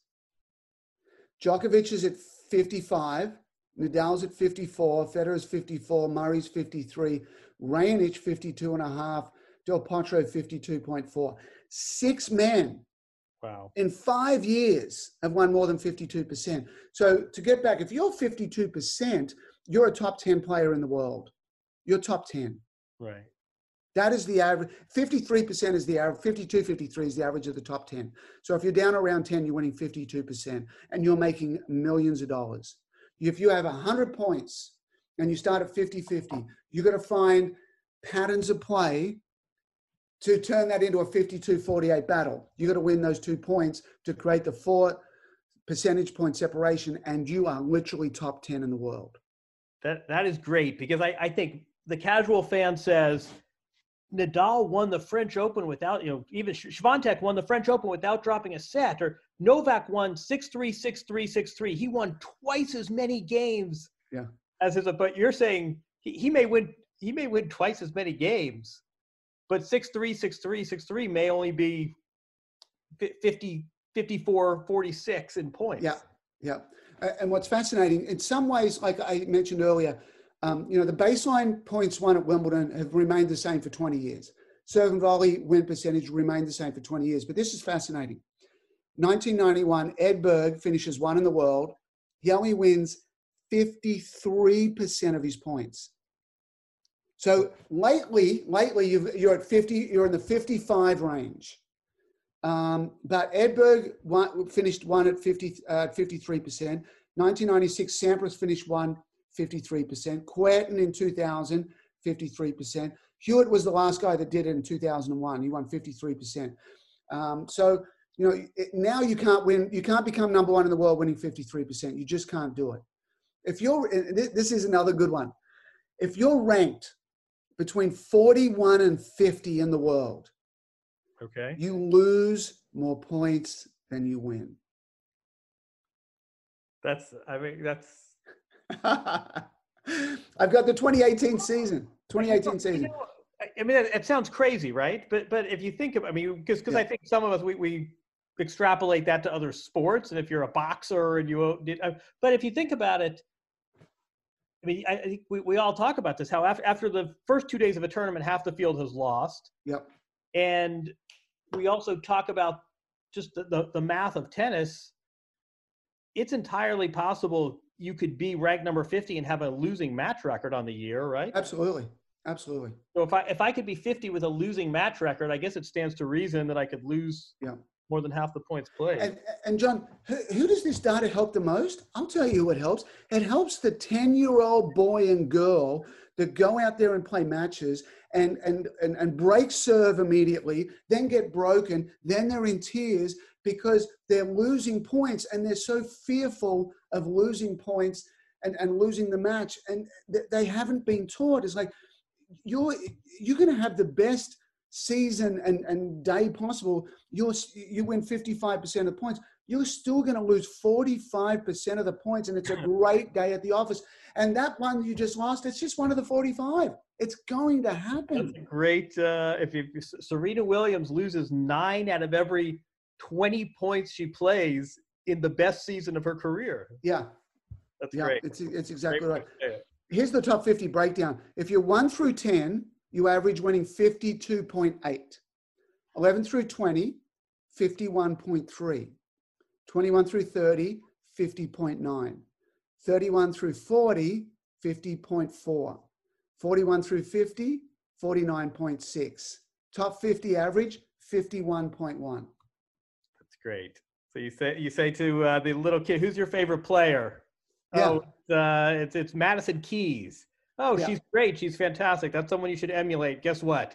Djokovic is at fifty-five. Nadal's at fifty-four. Federer's fifty-four. Murray's fifty-three. Raonic fifty-two and a half. Del Potro fifty-two point four. Six men. Wow. In five years have won more than fifty-two percent. So to get back, if you're fifty-two percent, you're a top ten player in the world. You're top ten. Right. That is the average. fifty-three percent is the average. fifty-two, fifty-three is the average of the top ten. So if you're down around ten, you're winning fifty-two percent and you're making millions of dollars. If you have one hundred points and you start at fifty-fifty, you've got to find patterns of play to turn that into a fifty-two forty-eight battle. You've got to win those two points to create the four percentage point separation, and you are literally top ten in the world. That That is great, because I, I think the casual fan says, Nadal won the French Open without, you know, even Swiatek won the French Open without dropping a set, or Novak won six three, six three, six three. He won twice as many games yeah. as his, but you're saying he, he may win, he may win twice as many games, but six three, six three, six three may only be fifty, fifty-four, forty-six in points. Yeah. Yeah. And what's fascinating, in some ways, like I mentioned earlier, Um, you know, the baseline points won at Wimbledon have remained the same for twenty years. Serve and volley win percentage remained the same for twenty years. But this is fascinating. nineteen ninety-one, Ed Berg finishes one in the world. He only wins fifty-three percent of his points. So lately, lately you've, you're at fifty, you're in the fifty-five range. Um, but Ed Berg won, finished one at fifty, uh, fifty-three percent. nineteen ninety-six, Sampras finished one fifty-three percent. Querten in two thousand, fifty-three percent. Hewitt was the last guy that did it in two thousand one. He won fifty-three percent. Um, so, you know, it, now you can't win. You can't become number one in the world winning fifty-three percent. You just can't do it. If you're, this is another good one. If you're ranked between forty-one and fifty in the world, okay, you lose more points than you win. That's, I mean, that's. I've got the twenty eighteen season. twenty eighteen season. You know, I mean, it, it sounds crazy, right? But but if you think of, I mean, because because yeah. I think some of us we we extrapolate that to other sports, and if you're a boxer and you did, uh, but if you think about it, I mean, I, I think we, we all talk about this. How after after the first two days of a tournament, half the field has lost. Yep. And we also talk about just the, the, the math of tennis. It's entirely possible you could be ranked number fifty and have a losing match record on the year, right? Absolutely. Absolutely. So if I if I could be fifty with a losing match record, I guess it stands to reason that I could lose yeah. more than half the points played. And, and John, who, who does this data help the most? I'll tell you who it helps. It helps the ten-year-old boy and girl that go out there and play matches and, and, and, and break serve immediately, then get broken, then they're in tears because they're losing points and they're so fearful of losing points and, and losing the match. And th- they haven't been taught. It's like, you're, you're going to have the best season and, and day possible. You're, you win fifty-five percent of the points. You're still going to lose forty-five percent of the points. And it's a great day at the office. And that one you just lost, it's just one of the forty-five. It's going to happen. That's a great. Uh, if, if Serena Williams loses nine out of every twenty points she plays in the best season of her career. Yeah. That's yeah, great. It's, it's exactly great right. Here's the top fifty breakdown. If you're one through ten, you average winning fifty-two point eight. eleven through twenty, fifty-one point three. twenty-one through thirty, fifty point nine. thirty-one through forty, fifty point four. forty-one through fifty, forty-nine point six. Top fifty average, fifty-one point one. That's great. So you say you say to uh, the little kid, "Who's your favorite player?" Yeah. Oh, it's, uh, it's it's Madison Keys. Oh, yeah. She's great. She's fantastic. That's someone you should emulate. Guess what?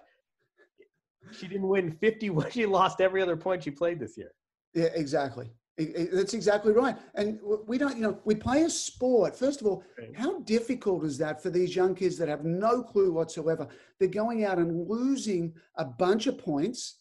She didn't win fifty. She lost every other point she played this year. Yeah, exactly. That's exactly right. And we don't, you know, we play a sport. First of all, how difficult is that for these young kids that have no clue whatsoever? They're going out and losing a bunch of points.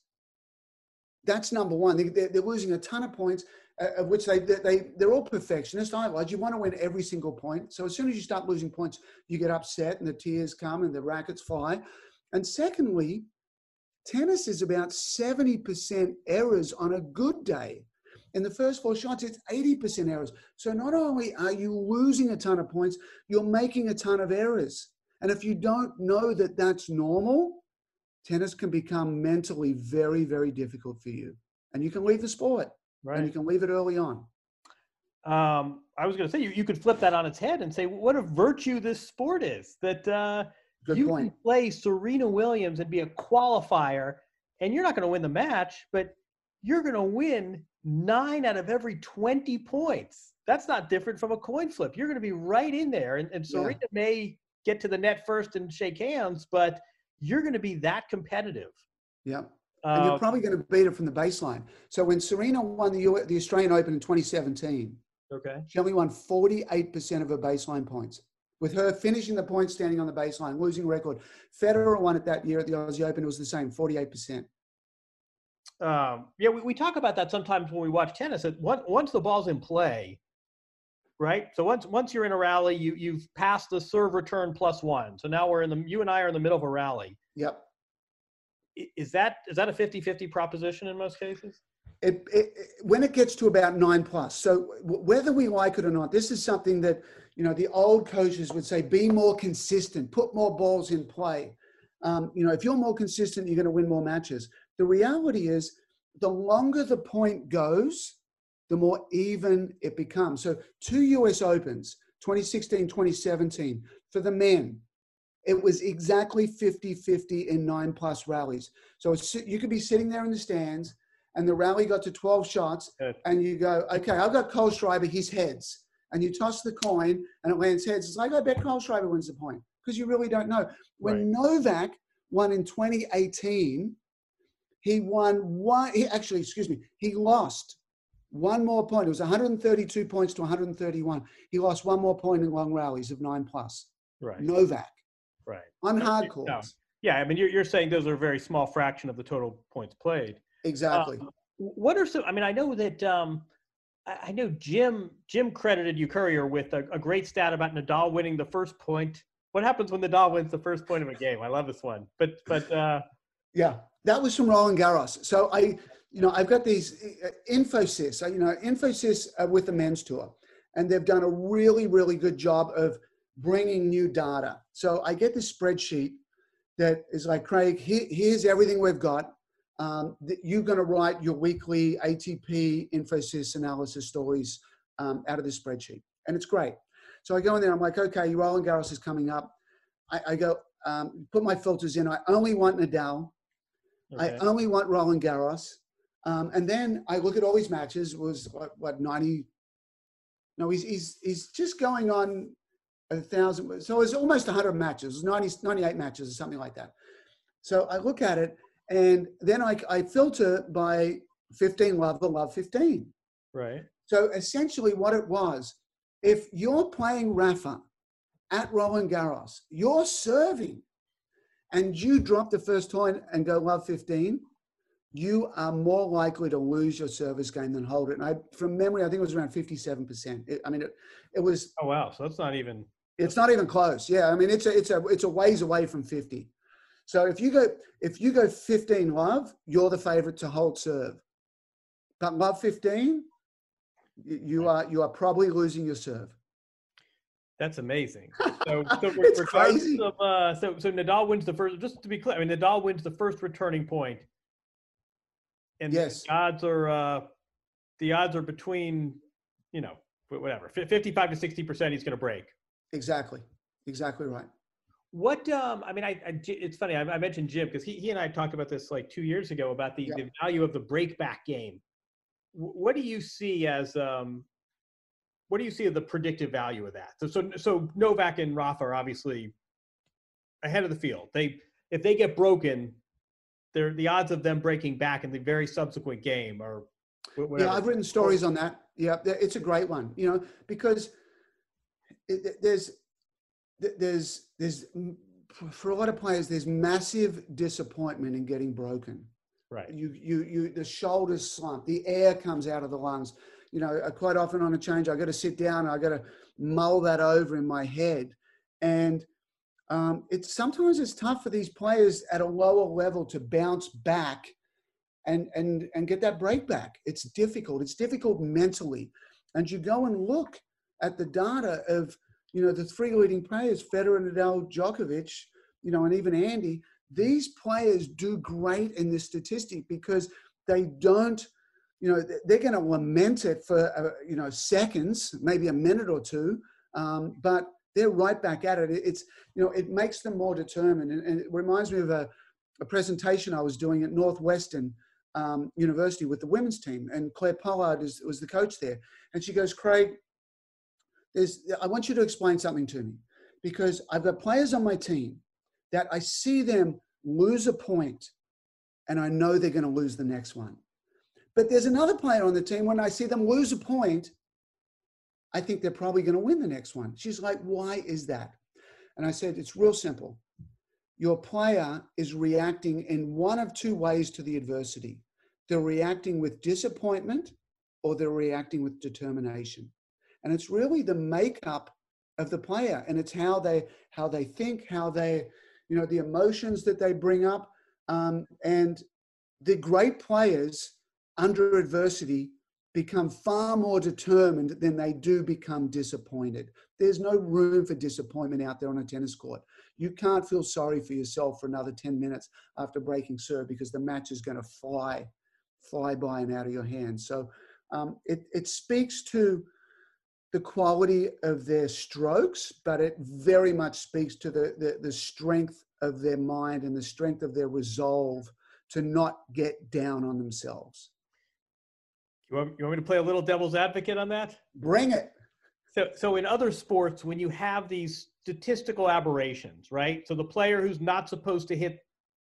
That's number one. They're, they're losing a ton of points, uh, of which they, they, they're all perfectionists. I like, you want to win every single point. So as soon as you start losing points, you get upset and the tears come and the rackets fly. And secondly, tennis is about seventy percent errors on a good day. In the first four shots, it's eighty percent errors. So not only are you losing a ton of points, you're making a ton of errors. And if you don't know that that's normal, tennis can become mentally very, very difficult for you. And you can leave the sport. Right. And you can leave it early on. Um, I was going to say, you, you could flip that on its head and say, what a virtue this sport is. That uh, you point. Can play Serena Williams and be a qualifier, and you're not going to win the match, but you're going to win nine out of every twenty points. That's not different from a coin flip. You're going to be right in there. And, and Serena yeah. may get to the net first and shake hands, but you're going to be that competitive. Yeah. And uh, you're probably going to beat it from the baseline. So when Serena won the, U- the Australian Open in twenty seventeen, okay, she only won forty-eight percent of her baseline points. With her finishing the points standing on the baseline, losing record. Federer won it that year at the Aussie Open. It was the same, forty-eight percent. Um, yeah, we, we talk about that sometimes when we watch tennis. That once, once the ball's in play, right? So once once you're in a rally, you you've passed the serve return plus one. So now we're in the you and I are in the middle of a rally. Yep. Is that is that a fifty-fifty proposition in most cases? It, it, when it gets to about nine plus. So whether we like it or not, this is something that, you know, the old coaches would say, be more consistent, put more balls in play. Um, you know, if you're more consistent, you're going to win more matches. The reality is the longer the point goes, the more even it becomes. So two U S Opens, twenty sixteen, twenty seventeen, for the men, it was exactly fifty-fifty in nine plus rallies. So it's, you could be sitting there in the stands and the rally got to twelve shots and you go, okay, I've got Kohlschreiber, his heads. And you toss the coin and it lands heads. It's like, I bet Kohlschreiber wins the point because you really don't know. When right. Novak won in twenty eighteen. He won one, he actually, excuse me, he lost one more point. It was one hundred thirty-two points to one hundred thirty-one. He lost one more point in long rallies of nine plus. Right. Novak. Right. On no, hard no. courts. Yeah, I mean, you're, you're saying those are a very small fraction of the total points played. Exactly. Um, what are some, I mean, I know that, um, I, I know Jim, Jim credited you, Courier, with a, a great stat about Nadal winning the first point. What happens when Nadal wins the first point of a game? I love this one. But, but, uh, yeah, that was from Roland Garros. So I, you know, I've got these uh, Infosys, uh, you know, Infosys uh, with the men's tour, and they've done a really, really good job of bringing new data. So I get this spreadsheet that is like, Craig, here, here's everything we've got. Um, that you're going to write your weekly A T P Infosys analysis stories um, out of this spreadsheet. And it's great. So I go in there, I'm like, okay, Roland Garros is coming up. I, I go, um, put my filters in. I only want Nadal. Okay. I only want Roland Garros. Um, and then I look at all these matches. It was what, what ninety? No, he's, he's, he's just going on a thousand. So it's almost one hundred matches. It was ninety, ninety-eight matches or something like that. So I look at it, and then I, I filter by fifteen love or love fifteen. Right. So essentially what it was, if you're playing Rafa at Roland Garros, you're serving, and you drop the first point and go love fifteen, you are more likely to lose your service game than hold it. And I, from memory, I think it was around fifty-seven percent. It, I mean, it, it was. Oh, wow. So it's not even. It's not even close. Yeah. I mean, it's a, it's a, it's a ways away from fifty. So if you go, if you go fifteen love, you're the favorite to hold serve. But love fifteen, you are, you are probably losing your serve. That's amazing. So, so it's crazy. Of, uh, so, so Nadal wins the first, just to be clear, I mean, Nadal wins the first returning point. And yes. the odds are, uh, the odds are between, you know, whatever, fifty-five to sixty percent he's going to break. Exactly. Exactly right. What, um, I mean, I, I it's funny, I, I mentioned Jim because he, he and I talked about this like two years ago about the, yeah. the value of the breakback game. What do you see as, um, what do you see as the predictive value of that? So, so, so Novak and Rafa are obviously ahead of the field. They, if they get broken, they're, the odds of them breaking back in the very subsequent game are whatever. Yeah, I've written stories on that. Yeah, it's a great one, you know, because it, there's, there's, there's, for a lot of players, there's massive disappointment in getting broken. Right. You, you, you, the shoulders slump, the air comes out of the lungs. You know, quite often on a change, I got to sit down, I got to mull that over in my head. And um, it's sometimes it's tough for these players at a lower level to bounce back and, and, and get that break back. It's difficult. It's difficult mentally. And you go and look at the data of, you know, the three leading players, Federer, Nadal, Djokovic, you know, and even Andy. These players do great in this statistic because they don't, you know, they're going to lament it for, uh, you know, seconds, maybe a minute or two, um, but they're right back at it. It's, you know, it makes them more determined. And, and it reminds me of a, a presentation I was doing at Northwestern um, University with the women's team. And Claire Pollard is, was the coach there. And she goes, Craig, there's, I want you to explain something to me because I've got players on my team that I see them lose a point and I know they're going to lose the next one. But there's another player on the team, when I see them lose a point, I think they're probably going to win the next one. She's like, why is that? And I said, it's real simple. Your player is reacting in one of two ways to the adversity. They're reacting with disappointment or they're reacting with determination. And it's really the makeup of the player, and it's how they, how they think, how they, you know, the emotions that they bring up. Um, and the great players under adversity become far more determined than they do become disappointed. There's no room for disappointment out there on a tennis court. You can't feel sorry for yourself for another ten minutes after breaking serve because the match is going to fly, fly by and out of your hands. So um, it, it speaks to the quality of their strokes, but it very much speaks to the, the, the strength of their mind and the strength of their resolve to not get down on themselves. You want, you want me to play a little devil's advocate on that? Bring it. So, so in other sports, when you have these statistical aberrations, right? So the player who's not supposed to hit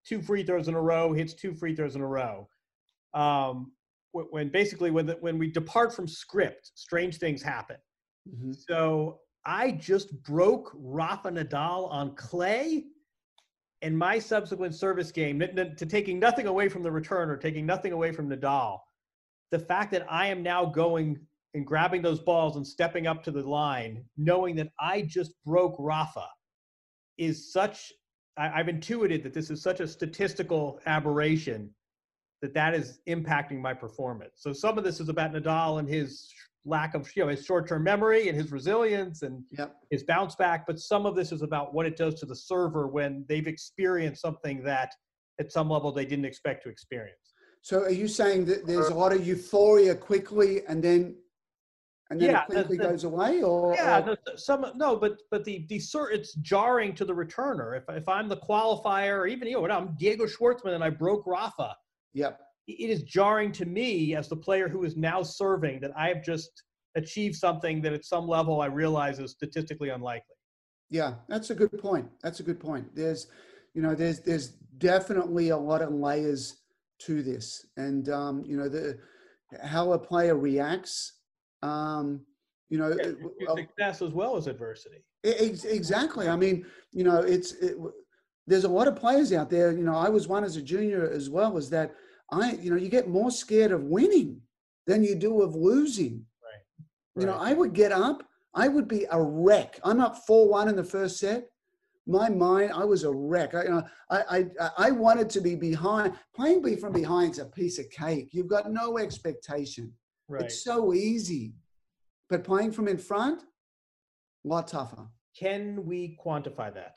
two free throws in a row, hits two free throws in a row. Um, when basically when the, when we depart from script, strange things happen. Mm-hmm. So I just broke Rafa Nadal on clay, and my subsequent service game, to taking nothing away from the return or taking nothing away from Nadal, the fact that I am now going and grabbing those balls and stepping up to the line, knowing that I just broke Rafa, is such, I, I've intuited that this is such a statistical aberration that that is impacting my performance. So some of this is about Nadal and his lack of, you know, his short-term memory and his resilience and yep. his bounce back. But some of this is about what it does to the server when they've experienced something that at some level they didn't expect to experience. So are you saying that there's a lot of euphoria quickly and then and then yeah, it quickly the, the, goes away? Or yeah, or? The, some no, but but the the it's jarring to the returner. If if I'm the qualifier, or even you know, when I'm Diego Schwartzman and I broke Rafa, yep, it is jarring to me as the player who is now serving that I have just achieved something that at some level I realize is statistically unlikely. Yeah, that's a good point. That's a good point. There's, you know, there's there's definitely a lot of layers to this, and um, you know, the how a player reacts. Um, you know, yeah, success as well as adversity. It, exactly. I mean, you know, it's it, there's a lot of players out there. You know, I was one as a junior as well. Is that I, you know, you get more scared of winning than you do of losing. Right. You right. know, I would get up. I would be a wreck. I'm up four one in the first set. My mind, I was a wreck. I, you know, I, I, I wanted to be behind. Playing be from behind is a piece of cake. You've got no expectation. Right. It's so easy. But playing from in front, a lot tougher. Can we quantify that?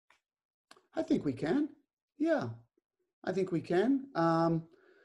I think we can. Yeah, I think we can. Um,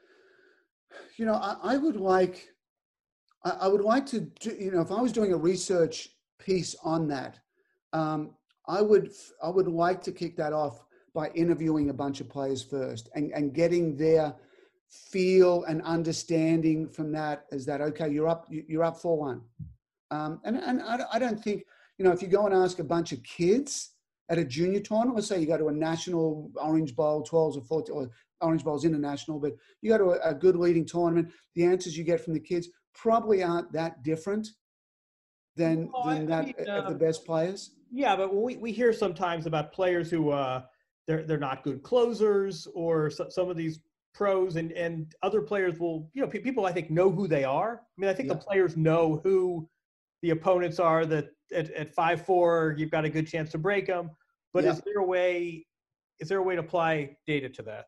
you know, I, I would like, I, I would like to do, you know, if I was doing a research piece on that, um, I would, I would like to kick that off by interviewing a bunch of players first and, and getting their feel and understanding from that. Is that, okay, you're up, you're up four one. Um, and and I, I don't think, you know, if you go and ask a bunch of kids at a junior tournament, let's say you go to a national Orange Bowl, twelves or fourteen, or Orange Bowl's international, but you go to a, a good leading tournament, the answers you get from the kids probably aren't that different than, oh, than that I mean, uh, of the best players. Yeah, but we, we hear sometimes about players who uh, they're they're not good closers, or so, some of these pros and, and other players will, you know, people I think know who they are. I mean, I think yeah. the players know who the opponents are, that at, at five four, you've got a good chance to break them. But yeah. is there a way, is there a way to apply data to that?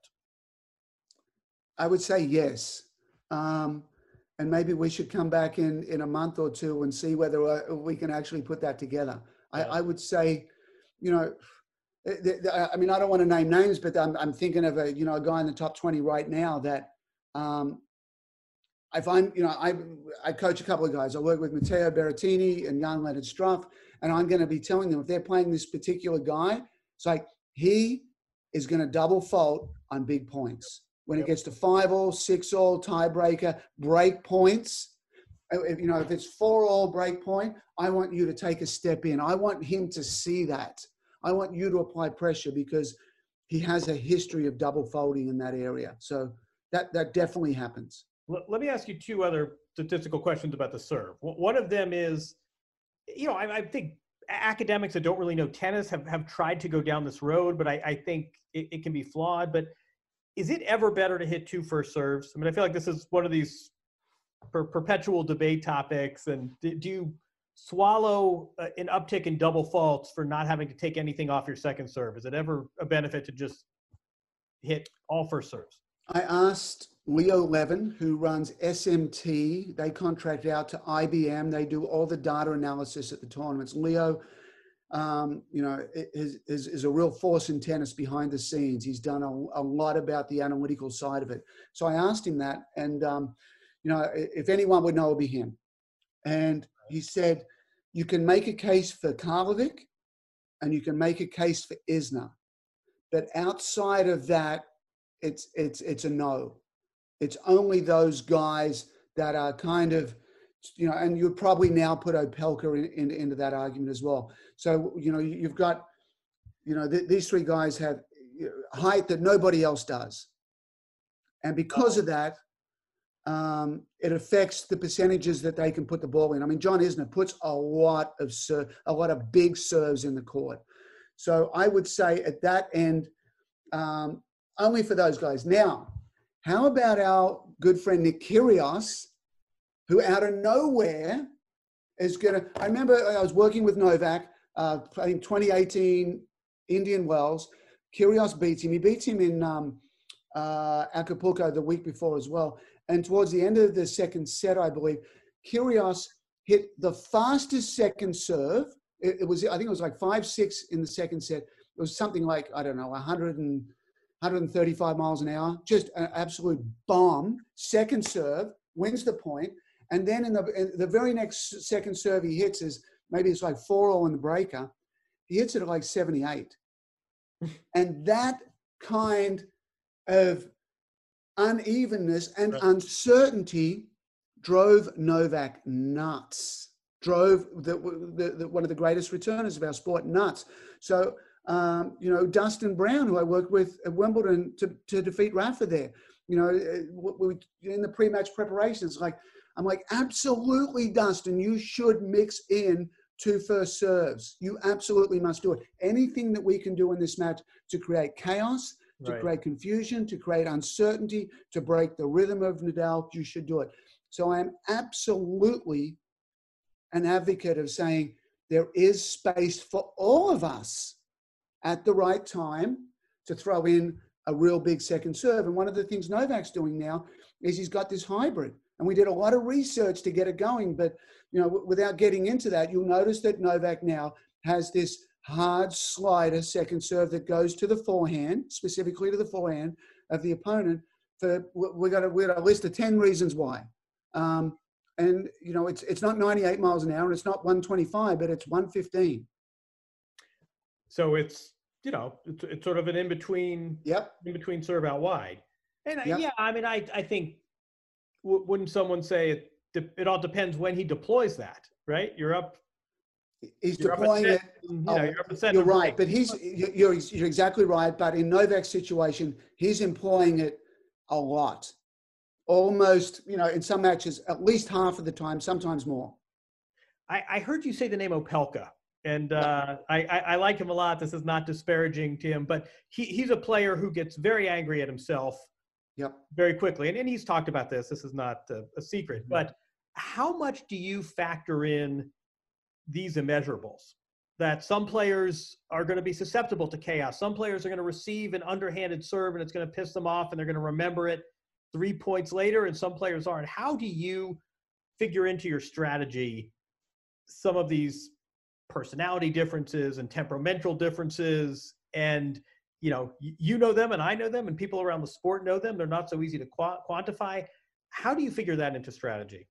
I would say yes. Um, and maybe we should come back in, in a month or two and see whether uh, we can actually put that together. Yeah. I, I would say, you know, I mean, I don't want to name names, but I'm, I'm thinking of a, you know, a guy in the top twenty right now that, um, if I'm, you know, I I coach a couple of guys. I work with Matteo Berrettini and Jan Leonard Struff, and I'm going to be telling them if they're playing this particular guy, it's like he is going to double fault on big points. When yep. it gets to five all, six all, tiebreaker, break points. If, you know, if it's four all break point, I want you to take a step in. I want him to see that. I want you to apply pressure because he has a history of double faulting in that area. So that that definitely happens. Let me ask you two other statistical questions about the serve. One of them is, you know, I, I think academics that don't really know tennis have, have tried to go down this road, but I, I think it, it can be flawed. But is it ever better to hit two first serves? I mean, I feel like this is one of these per, perpetual debate topics. And do, do you swallow uh, an uptick in double faults for not having to take anything off your second serve? Is it ever a benefit to just hit all first serves? I asked Leo Levin, who runs S M T. They contract out to I B M. They do all the data analysis at the tournaments. Leo, um, you know, is, is, is a real force in tennis behind the scenes. He's done a, a lot about the analytical side of it. So I asked him that, and, um, you know, if anyone would know, it would be him. And he said, you can make a case for Karlovic and you can make a case for Isner. But outside of that, it's it's it's a no. It's only those guys that are kind of, you know, and you'd probably now put Opelka in, in, into that argument as well. So, you know, you've got, you know, th- these three guys have, height that nobody else does. And because of that, um, it affects the percentages that they can put the ball in. I mean, John Isner puts a lot of ser- a lot of big serves in the court. So I would say at that end, um, only for those guys. Now, how about our good friend Nick Kyrgios, who out of nowhere is going to, I remember I was working with Novak, uh, I think twenty eighteen Indian Wells. Kyrgios beats him. He beats him in um, uh, Acapulco the week before as well. And towards the end of the second set, I believe, Kyrgios hit the fastest second serve. It, it was, I think it was like five six in the second set. It was something like, I don't know, one hundred and, one thirty-five miles an hour. Just an absolute bomb. Second serve, wins the point. And then in the, in the very next second serve he hits is, maybe it's like four all in the breaker. He hits it at like seventy-eight. And that kind of unevenness and right. uncertainty drove Novak nuts, drove the, the, the, one of the greatest returners of our sport nuts. So, um, you know, Dustin Brown, who I worked with at Wimbledon to, to defeat Rafa there, you know, we, in the pre-match preparations, like, I'm like, absolutely, Dustin, you should mix in two first serves. You absolutely must do it. Anything that we can do in this match to create chaos, to right. create confusion, to create uncertainty, to break the rhythm of Nadal, you should do it. So I am absolutely an advocate of saying there is space for all of us at the right time to throw in a real big second serve. And one of the things Novak's doing now is he's got this hybrid. And we did a lot of research to get it going. But, you know, without getting into that, you'll notice that Novak now has this hard slider second serve that goes to the forehand, specifically to the forehand of the opponent. For we got a, we got a list of ten reasons why. Um, and, you know, it's it's not ninety-eight miles an hour and it's not one twenty-five, but it's one fifteen. So it's, you know, it's, it's sort of an in-between, yep. in-between serve out wide. And yep. yeah, I mean, I, I think, w- wouldn't someone say it, de- it all depends when he deploys that, right? You're up. He's you're deploying up it. You know, oh, you're up at you're right, but he's, you're, you're exactly right. But in Novak's situation, he's employing it a lot. Almost, you know, in some matches, at least half of the time, sometimes more. I, I heard you say the name Opelka. And uh, I, I, I like him a lot. This is not disparaging to him, but he, he's a player who gets very angry at himself yep. very quickly. And, and he's talked about this. This is not a, a secret. Mm-hmm. But how much do you factor in these immeasurables? That some players are going to be susceptible to chaos. Some players are going to receive an underhanded serve and it's going to piss them off and they're going to remember it three points later, and some players aren't. How do you figure into your strategy some of these personality differences and temperamental differences? And, you know, you know them and I know them and people around the sport know them. They're not so easy to qu- quantify. How do you figure that into strategy?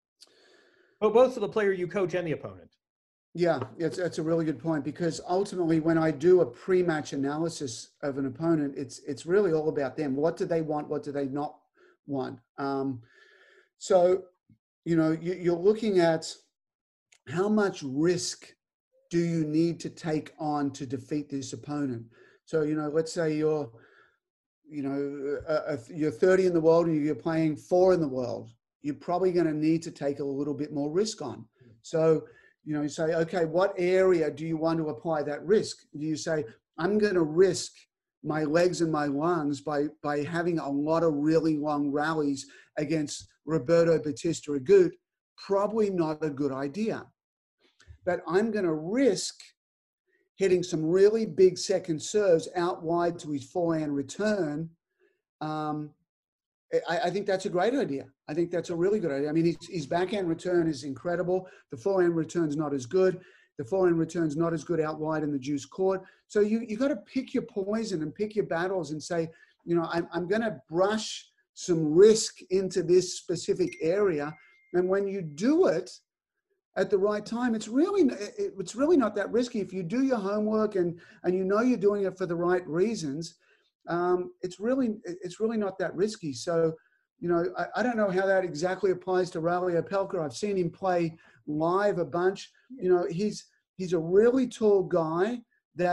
Well, both for the player you coach and the opponent. Yeah, it's, that's a really good point, because ultimately when I do a pre-match analysis of an opponent, it's it's really all about them. What do they want? What do they not want? Um, so, you know, you, you're looking at how much risk do you need to take on to defeat this opponent? So, you know, let's say you're, you know, uh, you're thirty in the world and you're playing four in the world. You're probably going to need to take a little bit more risk on. So, you know, you say, okay, what area do you want to apply that risk? Do you say, I'm going to risk my legs and my lungs by, by having a lot of really long rallies against Roberto Bautista Agut? Probably not a good idea. But I'm going to risk hitting some really big second serves out wide to his forehand return. Um, I, I think that's a great idea. I think that's a really good idea. I mean, his, his backhand return is incredible. The forehand return's not as good. The forehand return's not as good out wide in the juice court. So you you got to pick your poison and pick your battles and say, you know, I'm I'm going to brush some risk into this specific area. And when you do it at the right time, it's really it's really not that risky. If you do your homework and and you know you're doing it for the right reasons, um, it's really it's really not that risky. So, you know, I, I don't know how that exactly applies to Rally Opelka. I've seen him play live a bunch. You know, he's he's a really tall guy that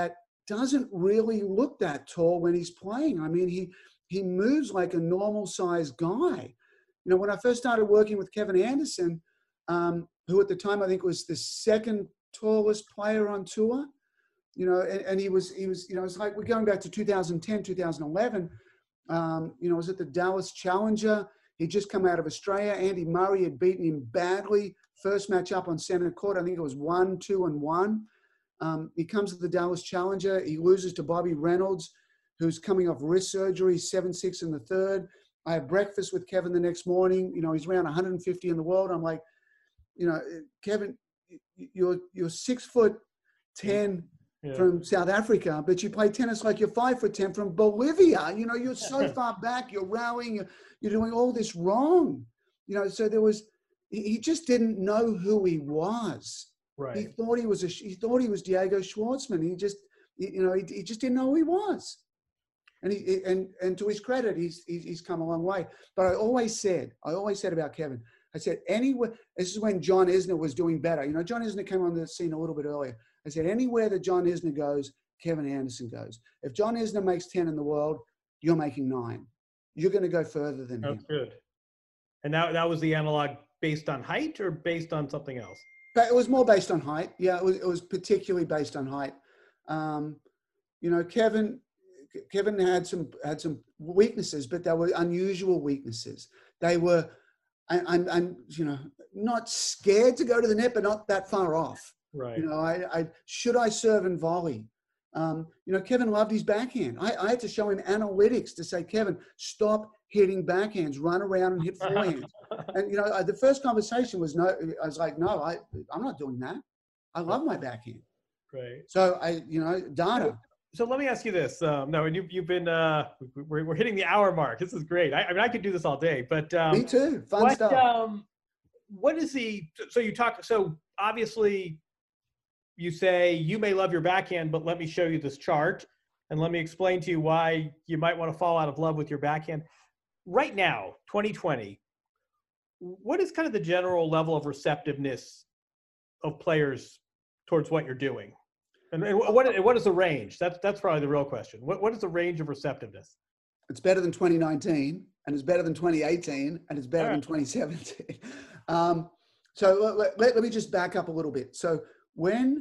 doesn't really look that tall when he's playing. I mean, he he moves like a normal sized guy. You know, when I first started working with Kevin Anderson, um, who at the time I think was the second tallest player on tour, you know, and, and he was, he was, you know, it's like we're going back to two thousand ten, two thousand eleven, um, you know, was at the Dallas Challenger. He'd just come out of Australia. Andy Murray had beaten him badly. First match up on center court, I think it was one, two, and one. Um, he comes to the Dallas Challenger. He loses to Bobby Reynolds, who's coming off wrist surgery, seven six in the third. I had breakfast with Kevin the next morning. You know, he's around one hundred fifty in the world. I'm like, you know, Kevin, you're you're six foot ten yeah. from South Africa, but you play tennis like you're five foot ten from Bolivia. You know, you're so far back. You're rallying. You're, you're doing all this wrong. You know, so there was. He just didn't know who he was. Right. He thought he was a. He thought he was Diego Schwartzman. He just, you know, he, he just didn't know who he was. And he and and to his credit, he's he's come a long way. But I always said, I always said about Kevin, I said anywhere. This is when John Isner was doing better. You know, John Isner came on the scene a little bit earlier. I said anywhere that John Isner goes, Kevin Anderson goes. If John Isner makes ten in the world, you're making nine. You're going to go further than That's him. Good. And that that was the analog based on height or based on something else? But it was more based on height. Yeah, it was it was particularly based on height. Um, you know, Kevin. Kevin had some had some weaknesses, but they were unusual weaknesses. They were, I'm, I'm, you know, not scared to go to the net, but not that far off. Right. You know, I, I should I serve and volley. Um, you know, Kevin loved his backhand. I, I had to show him analytics to say, Kevin, stop hitting backhands, run around and hit forehands. And you know, the first conversation was no. I was like, no, I, I'm not doing that. I love my backhand. Right. So I, you know, data. So let me ask you this. Um, no, and you've, you've been, uh, we're, we're hitting the hour mark. This is great. I, I mean, I could do this all day, but um, me too. Fun what, stuff. Um, what is the, so you talk, so obviously you say you may love your backhand, but let me show you this chart and let me explain to you why you might want to fall out of love with your backhand. Right now, twenty twenty, what is kind of the general level of receptiveness of players towards what you're doing? And, and what what is the range? That's that's probably the real question. What what is the range of receptiveness? It's better than twenty nineteen, and it's better than twenty eighteen, and it's better All right. than twenty seventeen. Um, so let, let, let me just back up a little bit. So when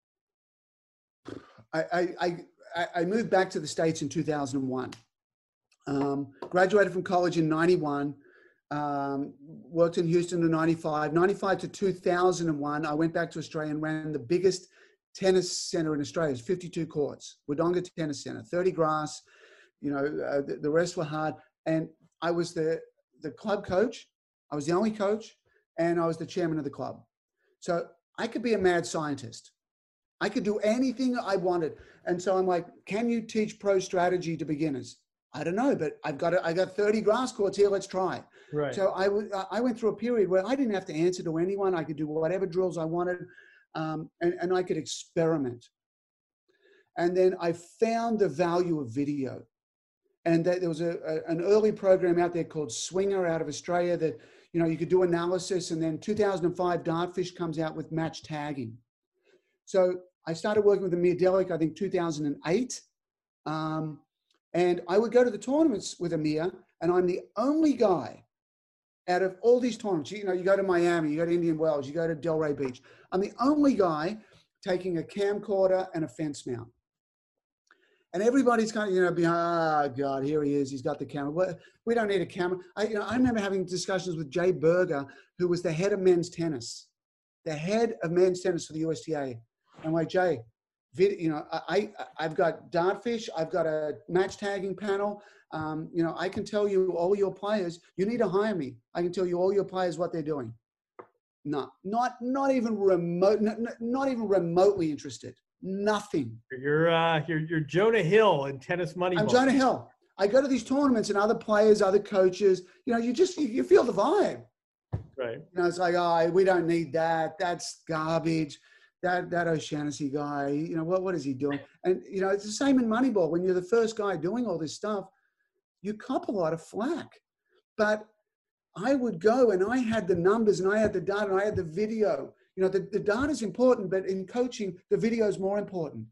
I I, I, I moved back to the States in two thousand one, um, graduated from college in ninety-one, um, worked in Houston in ninety-five, ninety-five to two thousand one. I went back to Australia and ran the biggest tennis center in Australia. It's fifty-two courts, Wodonga Tennis Center, thirty grass, you know, uh, the, the rest were hard. And I was the, the club coach. I was the only coach, and I was the chairman of the club. So I could be a mad scientist. I could do anything I wanted. And so I'm like, can you teach pro strategy to beginners? I don't know, but I've got, a, I got thirty grass courts here. Let's try. Right. So I, w- I went through a period where I didn't have to answer to anyone. I could do whatever drills I wanted. Um, and, and I could experiment. And then I found the value of video. And that there was a, a, an early program out there called Swinger out of Australia that, you know, you could do analysis. And then two thousand five, Dartfish comes out with match tagging. So I started working with Amir Delic, I think two thousand eight. Um, and I would go to the tournaments with Amir, and I'm the only guy out of all these tournaments. You know, you go to Miami, you go to Indian Wells, you go to Delray Beach. I'm the only guy taking a camcorder and a fence mount. And everybody's kind of, you know, behind, oh, God, here he is. He's got the camera. Well, we don't need a camera. I, you know, I remember having discussions with Jay Berger, who was the head of men's tennis, the head of men's tennis for the U S T A. I'm like, Jay, vid, you know, I, I, I've got Dartfish. I've got a match tagging panel. Um, you know, I can tell you all your players. You need to hire me. I can tell you all your players what they're doing. No, not not even remote, not, not even remotely interested. Nothing. You're uh, you're you're Jonah Hill in Tennis Moneyball. I'm Jonah Hill. I go to these tournaments and other players, other coaches. You know, you just you, you feel the vibe. Right. You know, it's like, oh, we don't need that. That's garbage. That that O'Shaughnessy guy. You know, what what is he doing? And you know, it's the same in Moneyball. When you're the first guy doing all this stuff, you cop a lot of flack. But I would go and I had the numbers and I had the data and I had the video. You know, the, the data is important, but in coaching, the video is more important.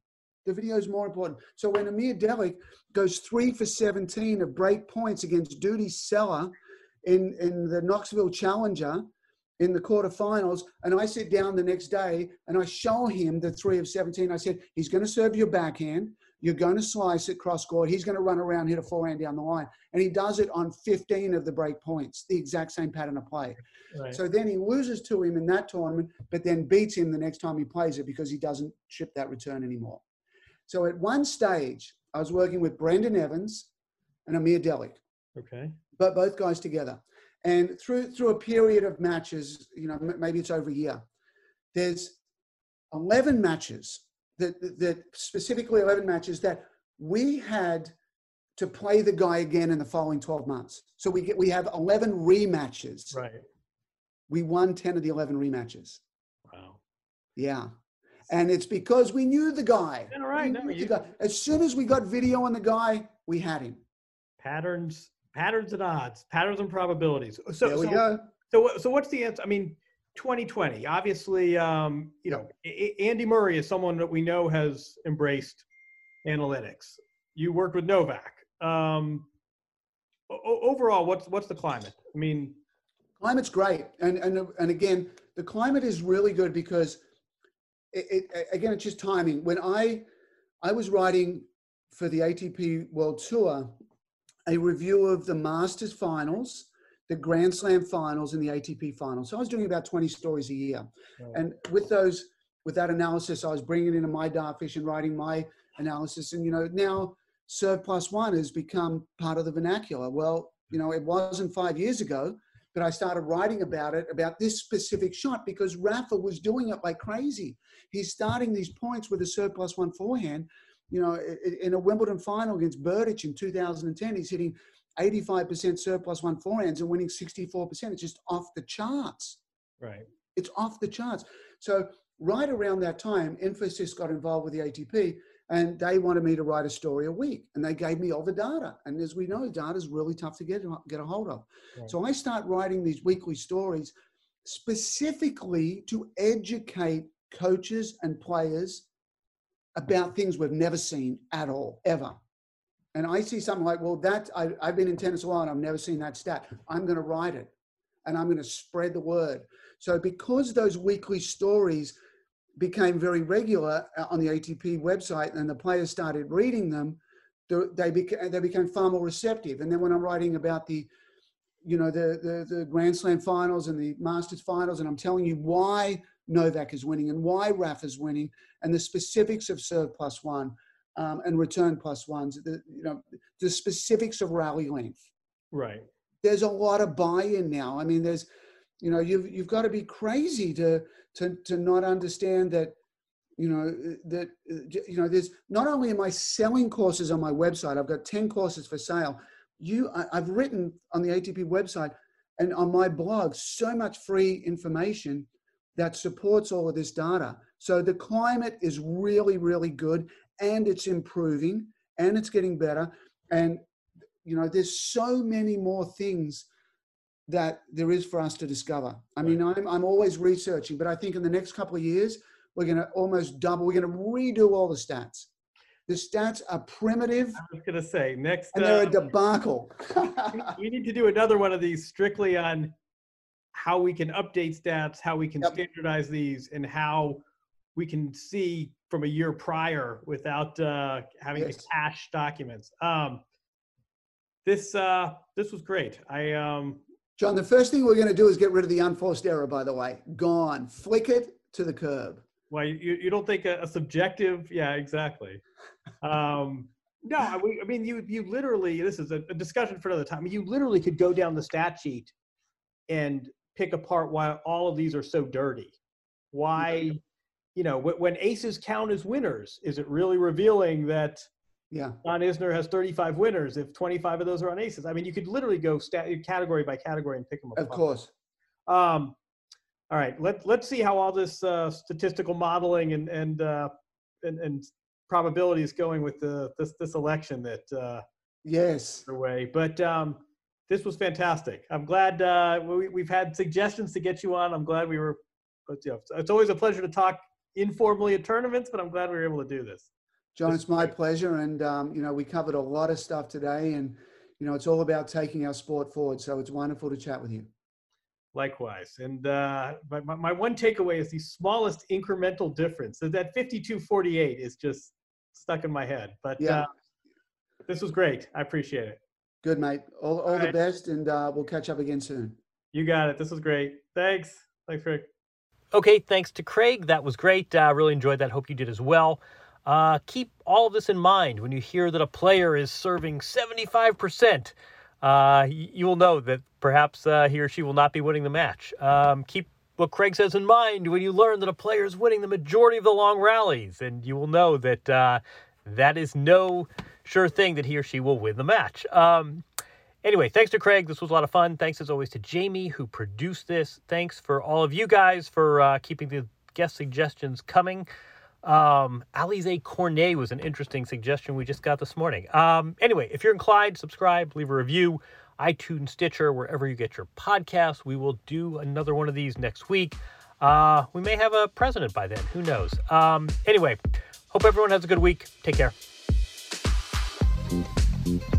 The video is more important. So when Amir Delic goes three for seventeen of break points against Duty Seller in, in the Knoxville Challenger in the quarterfinals, and I sit down the next day and I show him the three of seventeen. I said, he's going to serve your backhand. You're going to slice it cross court. He's going to run around, hit a forehand down the line. And he does it on fifteen of the break points, the exact same pattern of play. Right. So then he loses to him in that tournament, but then beats him the next time he plays it because he doesn't chip that return anymore. So at one stage, I was working with Brendan Evans and Amir Delic. Okay. But both guys together. And through through a period of matches, you know, maybe it's over a year, there's eleven matches, that, that specifically eleven matches that we had to play the guy again in the following twelve months. So we get we have eleven rematches. Right. We won ten of the eleven rematches. Wow. Yeah. And it's because we knew the guy. Yeah, right. No, you, guy. As soon as we got video on the guy, we had him. Patterns, patterns and odds, patterns and probabilities. So, there we so, go. So, so what's the answer? I mean, twenty twenty, obviously, um, you know, Andy Murray is someone that we know has embraced analytics. You worked with Novak. Um, overall, what's, what's the climate? I mean, climate's great. And, and, and again, the climate is really good because It, it, again, it's just timing. When I, I was writing for the A T P World Tour, a review of the Masters finals, the Grand Slam finals, and the A T P finals. So I was doing about twenty stories a year. Right. And with those, with that analysis, I was bringing into my Dartfish and writing my analysis. And, you know, now Serve Plus One has become part of the vernacular. Well, you know, it wasn't five years ago, but I started writing about it, about this specific shot, because Rafa was doing it like crazy. He's starting these points with a Serve Plus One forehand. You know, in a Wimbledon final against Berdych in two thousand ten, he's hitting eighty-five percent Serve Plus One forehands and winning sixty-four percent. It's just off the charts. Right. It's off the charts. So right around that time, Infosys got involved with the A T P, and they wanted me to write a story a week, and they gave me all the data. And as we know, data is really tough to get, get a hold of. Right. So I start writing these weekly stories specifically to educate coaches and players about things we've never seen at all, ever. And I see something like, well, that I, I've been in tennis a while and I've never seen that stat. I'm going to write it and I'm going to spread the word. So because those weekly stories became very regular on the A T P website and the players started reading them, they became, they became far more receptive. And then when I'm writing about the, you know, the, the, the Grand Slam finals and the Masters finals, and I'm telling you why Novak is winning and why Rafa's winning and the specifics of Serve Plus One um, and Return Plus Ones, the, you know, the specifics of rally length. Right. There's a lot of buy-in now. I mean, there's, you know, you've, you've got to be crazy to, to, to not understand that, you know, that, you know, there's not only am I selling courses on my website, I've got ten courses for sale. You, I, I've written on the A T P website and on my blog, so much free information that supports all of this data. So the climate is really, really good, and it's improving and it's getting better. And, you know, there's so many more things that there is for us to discover. I mean, I'm, I'm always researching, but I think in the next couple of years, we're going to almost double. We're going to redo all the stats. The stats are primitive. I was going to say, next. And they're uh, a debacle. We need to do another one of these strictly on how we can update stats, how we can yep. standardize these, and how we can see from a year prior without uh, having yes. to cache documents. Um, this uh, this was great. I um, John, the first thing we're going to do is get rid of the unforced error, by the way. Gone. Flick it to the curb. Well, you, you don't think a, a subjective, yeah, exactly. Um, no, I, I mean, you you literally, this is a, a discussion for another time. I mean, you literally could go down the stat sheet and pick apart why all of these are so dirty. Why, you know, when, when aces count as winners, is it really revealing that yeah. John Isner has thirty-five winners if twenty-five of those are on aces? I mean, you could literally go stat, category by category and pick them apart. Of course. Um, all right, let, let's see how all this uh, statistical modeling and and, uh, and and probability is going with the this this election that uh, yes away. But um, this was fantastic. I'm glad uh, we, we've had suggestions to get you on. I'm glad we were. But, you know, it's always a pleasure to talk informally at tournaments, but I'm glad we were able to do this. John, it's my pleasure. And, um, you know, we covered a lot of stuff today, and, you know, it's all about taking our sport forward. So it's wonderful to chat with you. Likewise. And uh, my, my one takeaway is the smallest incremental difference. So that fifty-two forty-eight is just stuck in my head. But yeah. uh, this was great. I appreciate it. Good, mate. All, all, all the right. best, and uh, we'll catch up again soon. You got it. This was great. Thanks. Thanks, Rick. Okay, thanks to Craig. That was great. I uh, really enjoyed that. Hope you did as well. Uh, keep all of this in mind when you hear that a player is serving seventy-five percent. Uh, you will know that perhaps uh, he or she will not be winning the match. Um, keep what Craig says in mind when you learn that a player is winning the majority of the long rallies, and you will know that uh, that is no sure thing that he or she will win the match. Um, anyway, thanks to Craig. This was a lot of fun. Thanks as always to Jamie, who produced this. Thanks for all of you guys for uh, keeping the guest suggestions coming. Um, Alize Cornet was an interesting suggestion we just got this morning. Um, anyway, if you're inclined, subscribe, leave a review, iTunes, Stitcher, wherever you get your podcasts. We will do another one of these next week. Uh, we may have a president by then. Who knows? Um, anyway, hope everyone has a good week. Take care.